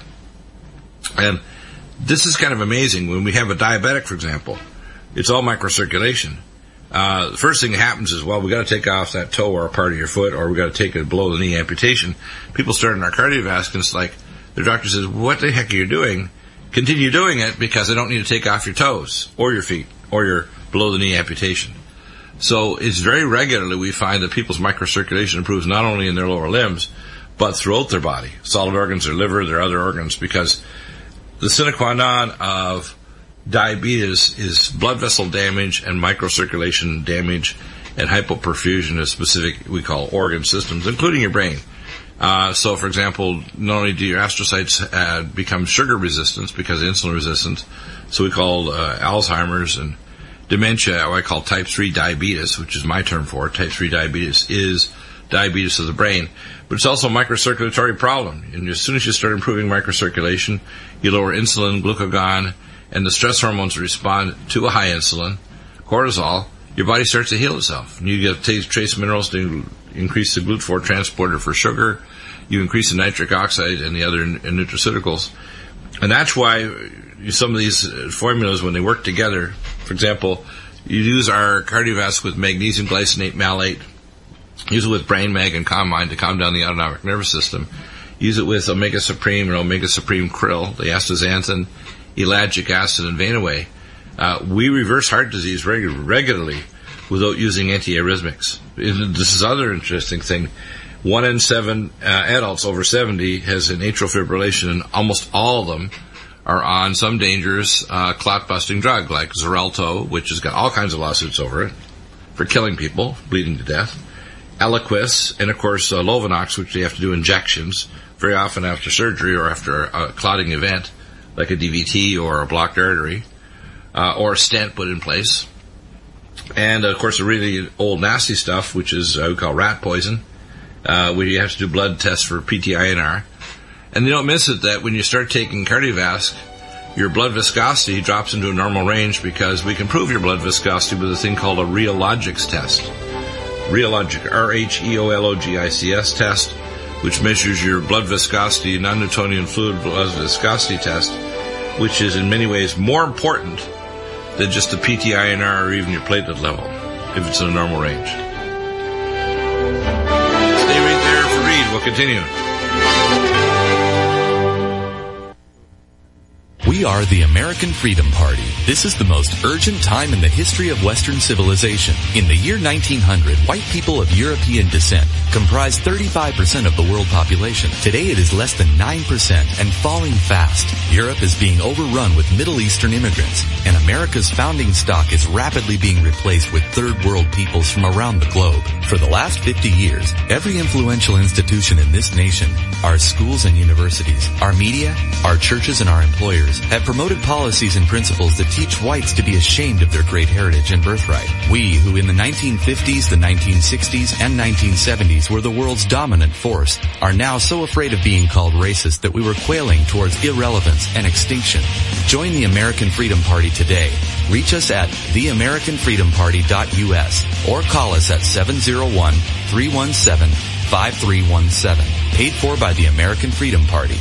And this is kind of amazing. When we have a diabetic, for example, it's all microcirculation. Uh, the first thing that happens is, well, we got to take off that toe or a part of your foot, or we got to take a below the knee amputation. People start in our cardiovascular, and it's like their doctor says, what the heck are you doing? Continue doing it because I don't need to take off your toes or your feet or your below the knee amputation. So it's very regularly we find that people's microcirculation improves not only in their lower limbs, but throughout their body, solid organs, their liver, their other organs, because the sine qua non of diabetes is blood vessel damage and microcirculation damage and hypoperfusion of specific, we call organ systems, including your brain. Uh, so, for example, not only do your astrocytes uh, become sugar resistant because of insulin resistance, so we call uh, Alzheimer's and dementia, or I call type three diabetes, which is my term for it. Type three diabetes is diabetes of the brain. But it's also a microcirculatory problem. And as soon as you start improving microcirculation, you lower insulin, glucagon, and the stress hormones respond to a high insulin, cortisol, your body starts to heal itself. And you get trace minerals to increase the G L U T four transporter for sugar. You increase the nitric oxide and the other nutraceuticals. And that's why some of these formulas, when they work together, for example, you use our Cardiovasc with magnesium glycinate malate, use it with Brain Mag and Calm-Mind to calm down the autonomic nervous system, use it with Omega Supreme and Omega Supreme Krill, the astaxanthin, ellagic acid, and Vein-Away. Uh, we reverse heart disease reg- regularly without using antiarrhythmics. This is another interesting thing. One in seven uh, adults over seventy has an atrial fibrillation, and almost all of them are on some dangerous uh, clot-busting drug like Xarelto, which has got all kinds of lawsuits over it for killing people, bleeding to death. Eliquis, and of course uh, Lovenox, which they have to do injections very often after surgery or after a clotting event, like a D V T or a blocked artery, uh, or a stent put in place. And, uh, of course, the really old nasty stuff, which is uh, we call rat poison, uh, where you have to do blood tests for P T I N R. And you don't miss it that when you start taking Cardiovasc, your blood viscosity drops into a normal range because we can prove your blood viscosity with a thing called a Rheologics test. Rheologic, R H E O L O G I C S test, which measures your blood viscosity, non-Newtonian fluid blood viscosity test, which is in many ways more important than just the P T I N R or even your platelet level, if it's in a normal range. Stay right there for Reed. We'll continue. We are the American Freedom Party. This is the most urgent time in the history of Western civilization. In the year nineteen hundred, white people of European descent comprised thirty-five percent of the world population. Today it is less than nine percent and falling fast. Europe is being overrun with Middle Eastern immigrants, and America's founding stock is rapidly being replaced with third world peoples from around the globe. For the last fifty years, every influential institution in this nation, our schools and universities, our media, our churches and our employers, have promoted policies and principles that teach whites to be ashamed of their great heritage and birthright. We, who in the nineteen fifties, the nineteen sixties, and nineteen seventies were the world's dominant force, are now so afraid of being called racist that we were quailing towards irrelevance and extinction. Join the American Freedom Party today. Reach us at the american freedom party dot U S or call us at seven zero one, three one seven, five three one seven. Paid for by the American Freedom Party.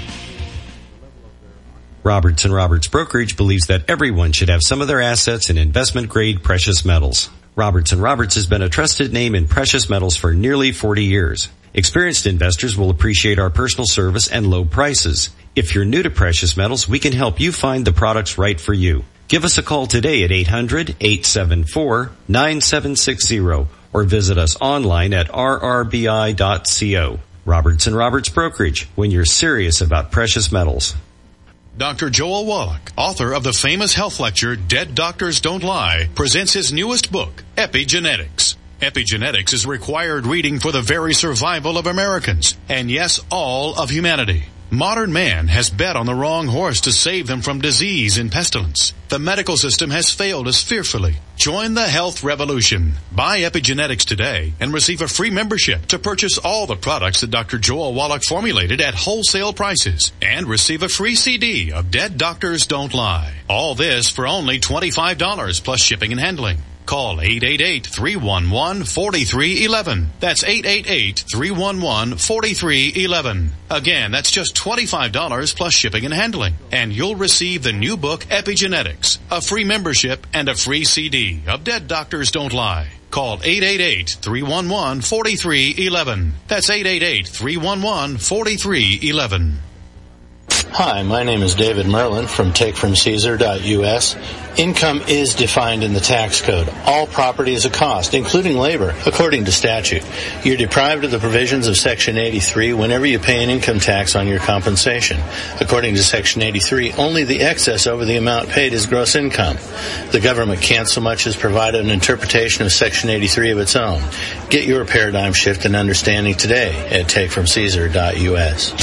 Roberts and Roberts Brokerage believes that everyone should have some of their assets in investment-grade precious metals. Roberts and Roberts has been a trusted name in precious metals for nearly forty years. Experienced investors will appreciate our personal service and low prices. If you're new to precious metals, we can help you find the products right for you. Give us a call today at eight hundred, eight seven four, nine seven six zero or visit us online at r r b i dot co. Roberts and Roberts Brokerage, when you're serious about precious metals. Doctor Joel Wallach, author of the famous health lecture, Dead Doctors Don't Lie, presents his newest book, Epigenetics. Epigenetics is required reading for the very survival of Americans, and yes, all of humanity. Modern man has bet on the wrong horse to save them from disease and pestilence. The medical system has failed us fearfully. Join the health revolution. Buy Epigenetics today and receive a free membership to purchase all the products that Doctor Joel Wallach formulated at wholesale prices and receive a free C D of Dead Doctors Don't Lie. All this for only twenty-five dollars plus shipping and handling. Call eight eight eight, three one one, four three one one. That's eight eight eight, three one one, four three one one. Again, that's just twenty-five dollars plus shipping and handling. And you'll receive the new book, Epigenetics, a free membership, and a free C D of Dead Doctors Don't Lie. Call eight eight eight, three one one, four three one one. That's eight eight eight, three one one, four three one one. Hi, my name is David Merlin from take from caesar dot U S. Income is defined in the tax code. All property is a cost, including labor, according to statute. You're deprived of the provisions of Section eighty-three whenever you pay an income tax on your compensation. According to Section eighty-three, only the excess over the amount paid is gross income. The government can't so much as provide an interpretation of Section eighty-three of its own. Get your paradigm shift and understanding today at take from caesar dot U S.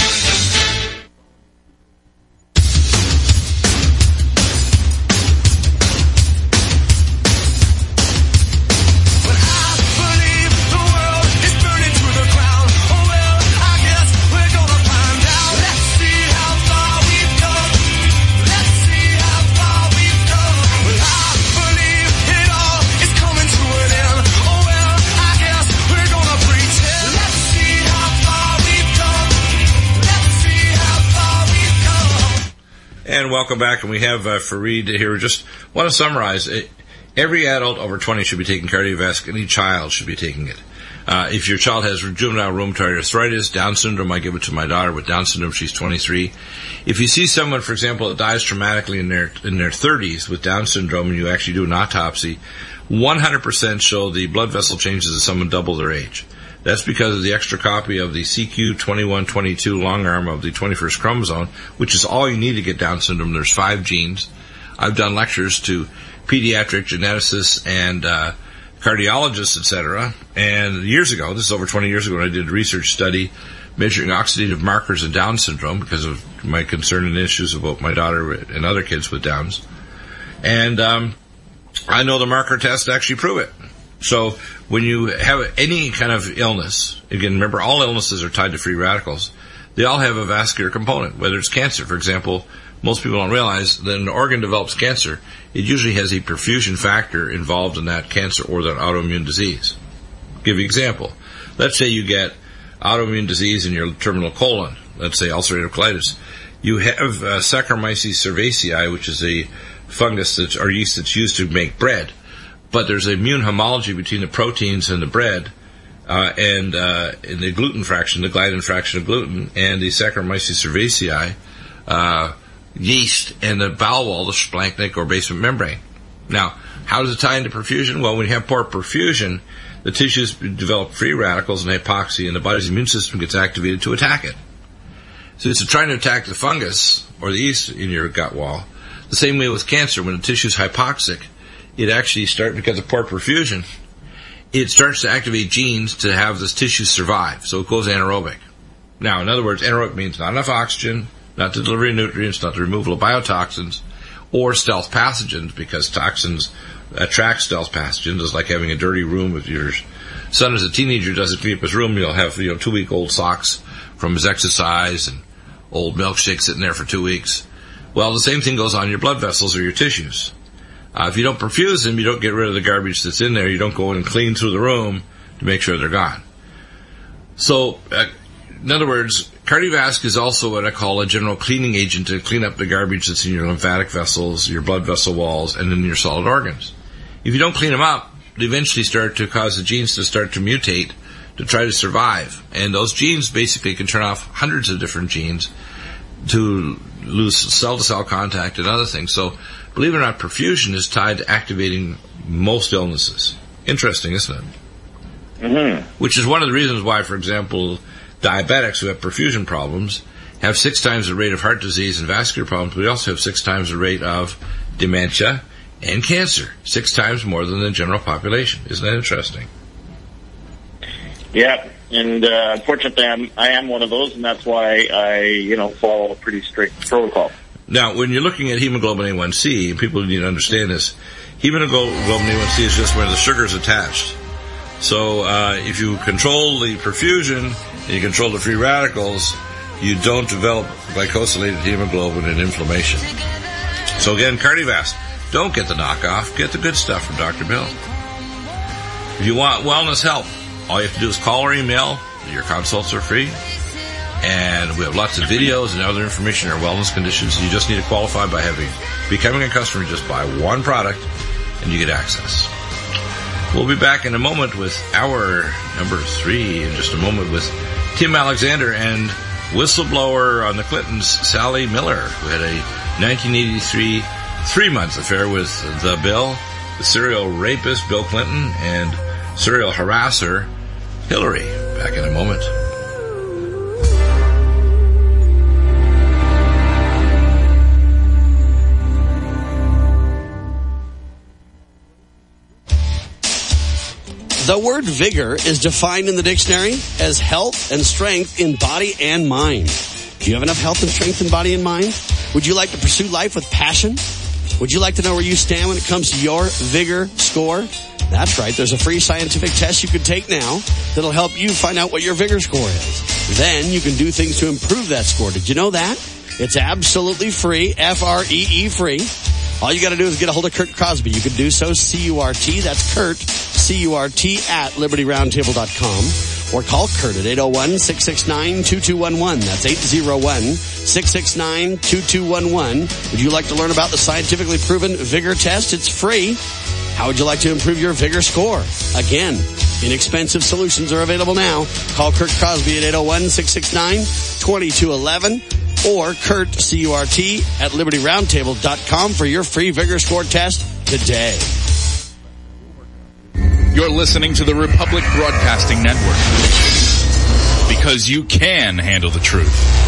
And welcome back, and we have uh, Fareed here. Just want to summarize. Every adult over twenty should be taking Cardiovasc. Any child should be taking it. Uh, if your child has juvenile rheumatoid arthritis, Down syndrome, I give it to my daughter with Down syndrome. She's twenty-three. If you see someone, for example, that dies traumatically in their in their thirties with Down syndrome, and you actually do an autopsy, one hundred percent show the blood vessel changes as someone double their age. That's because of the extra copy of the C Q twenty-one twenty-two long arm of the twenty-first chromosome, which is all you need to get Down syndrome. There's five genes. I've done lectures to pediatric geneticists and uh, cardiologists, et cetera. And years ago, this is over twenty years ago, when I did a research study measuring oxidative markers in Down syndrome because of my concern and issues about my daughter and other kids with Downs. And um, I know the marker tests actually prove it. So when you have any kind of illness, again, remember, all illnesses are tied to free radicals. They all have a vascular component, whether it's cancer. For example, most people don't realize that an organ develops cancer, it usually has a perfusion factor involved in that cancer or that autoimmune disease. I'll give you an example. Let's say you get autoimmune disease in your terminal colon, let's say ulcerative colitis. You have uh, Saccharomyces cerevisiae, which is a fungus that's, or yeast that's used to make bread. But there's immune homology between the proteins in the bread uh, and uh, in the gluten fraction, the gliadin fraction of gluten, and the Saccharomyces cerevisiae uh, yeast and the bowel wall, the splanchnic or basement membrane. Now, how does it tie into perfusion? Well, when you have poor perfusion, the tissues develop free radicals and hypoxia, and the body's immune system gets activated to attack it. So it's trying to attack the fungus or the yeast in your gut wall. The same way with cancer, when the tissue is hypoxic, it actually starts, because of poor perfusion, it starts to activate genes to have this tissue survive. So it goes anaerobic. Now, in other words, anaerobic means not enough oxygen, not the delivery of nutrients, not the removal of biotoxins, or stealth pathogens, because toxins attract stealth pathogens. It's like having a dirty room. If your son as a teenager doesn't clean up his room, you'll have, you know, two-week-old socks from his exercise and old milkshake sitting there for two weeks. Well, the same thing goes on in your blood vessels or your tissues. Uh, if you don't perfuse them, you don't get rid of the garbage that's in there. You don't go in and clean through the room to make sure they're gone. So, uh, in other words, Cardiovasc is also what I call a general cleaning agent to clean up the garbage that's in your lymphatic vessels, your blood vessel walls, and in your solid organs. If you don't clean them up, they eventually start to cause the genes to start to mutate to try to survive. And those genes basically can turn off hundreds of different genes to lose cell-to-cell contact and other things. So, believe it or not, perfusion is tied to activating most illnesses. Interesting, isn't it? Mm-hmm. Which is one of the reasons why, for example, diabetics who have perfusion problems have six times the rate of heart disease and vascular problems, but we also have six times the rate of dementia and cancer. Six times more than the general population. Isn't that interesting? Yeah, and uh, unfortunately, I'm, I am one of those, and that's why I, you know, follow a pretty strict protocol. Now, when you're looking at hemoglobin A one C, people need to understand this. Hemoglobin A one C is just where the sugar is attached. So uh, if you control the perfusion and you control the free radicals, you don't develop glycosylated hemoglobin and inflammation. So again, Cardiovasc, don't get the knockoff. Get the good stuff from Doctor Bill. If you want wellness help, all you have to do is call or email. Your consults are free. And we have lots of videos and other information on our wellness conditions. You just need to qualify by having becoming a customer. Just buy one product and you get access. We'll be back in a moment with hour number three in just a moment with Tim Alexander and whistleblower on the Clintons, Sally Miller, who had a nineteen eighty-three three-month affair with the Bill, the serial rapist Bill Clinton, and serial harasser Hillary. Back in a moment. The word vigor is defined in the dictionary as health and strength in body and mind. Do you have enough health and strength in body and mind? Would you like to pursue life with passion? Would you like to know where you stand when it comes to your vigor score? That's right. There's a free scientific test you can take now that'll help you find out what your vigor score is. Then you can do things to improve that score. Did you know that? It's absolutely free, F R E E free. All you got to do is get a hold of Kurt Crosby. You can do so, C U R T, that's Kurt, C U R T, at liberty roundtable dot com. Or call Kurt at eight oh one, six six nine, two two one one. That's eight oh one, six six nine, two two one one. Would you like to learn about the scientifically proven vigor test? It's free. How would you like to improve your vigor score? Again, Inexpensive solutions are available now. Call Kurt Crosby at eight oh one, six six nine, two two one one or Kurt, C U R T, at liberty roundtable dot com for your free Vigor Score test today. You're listening to the Republic Broadcasting Network, because you can handle the truth.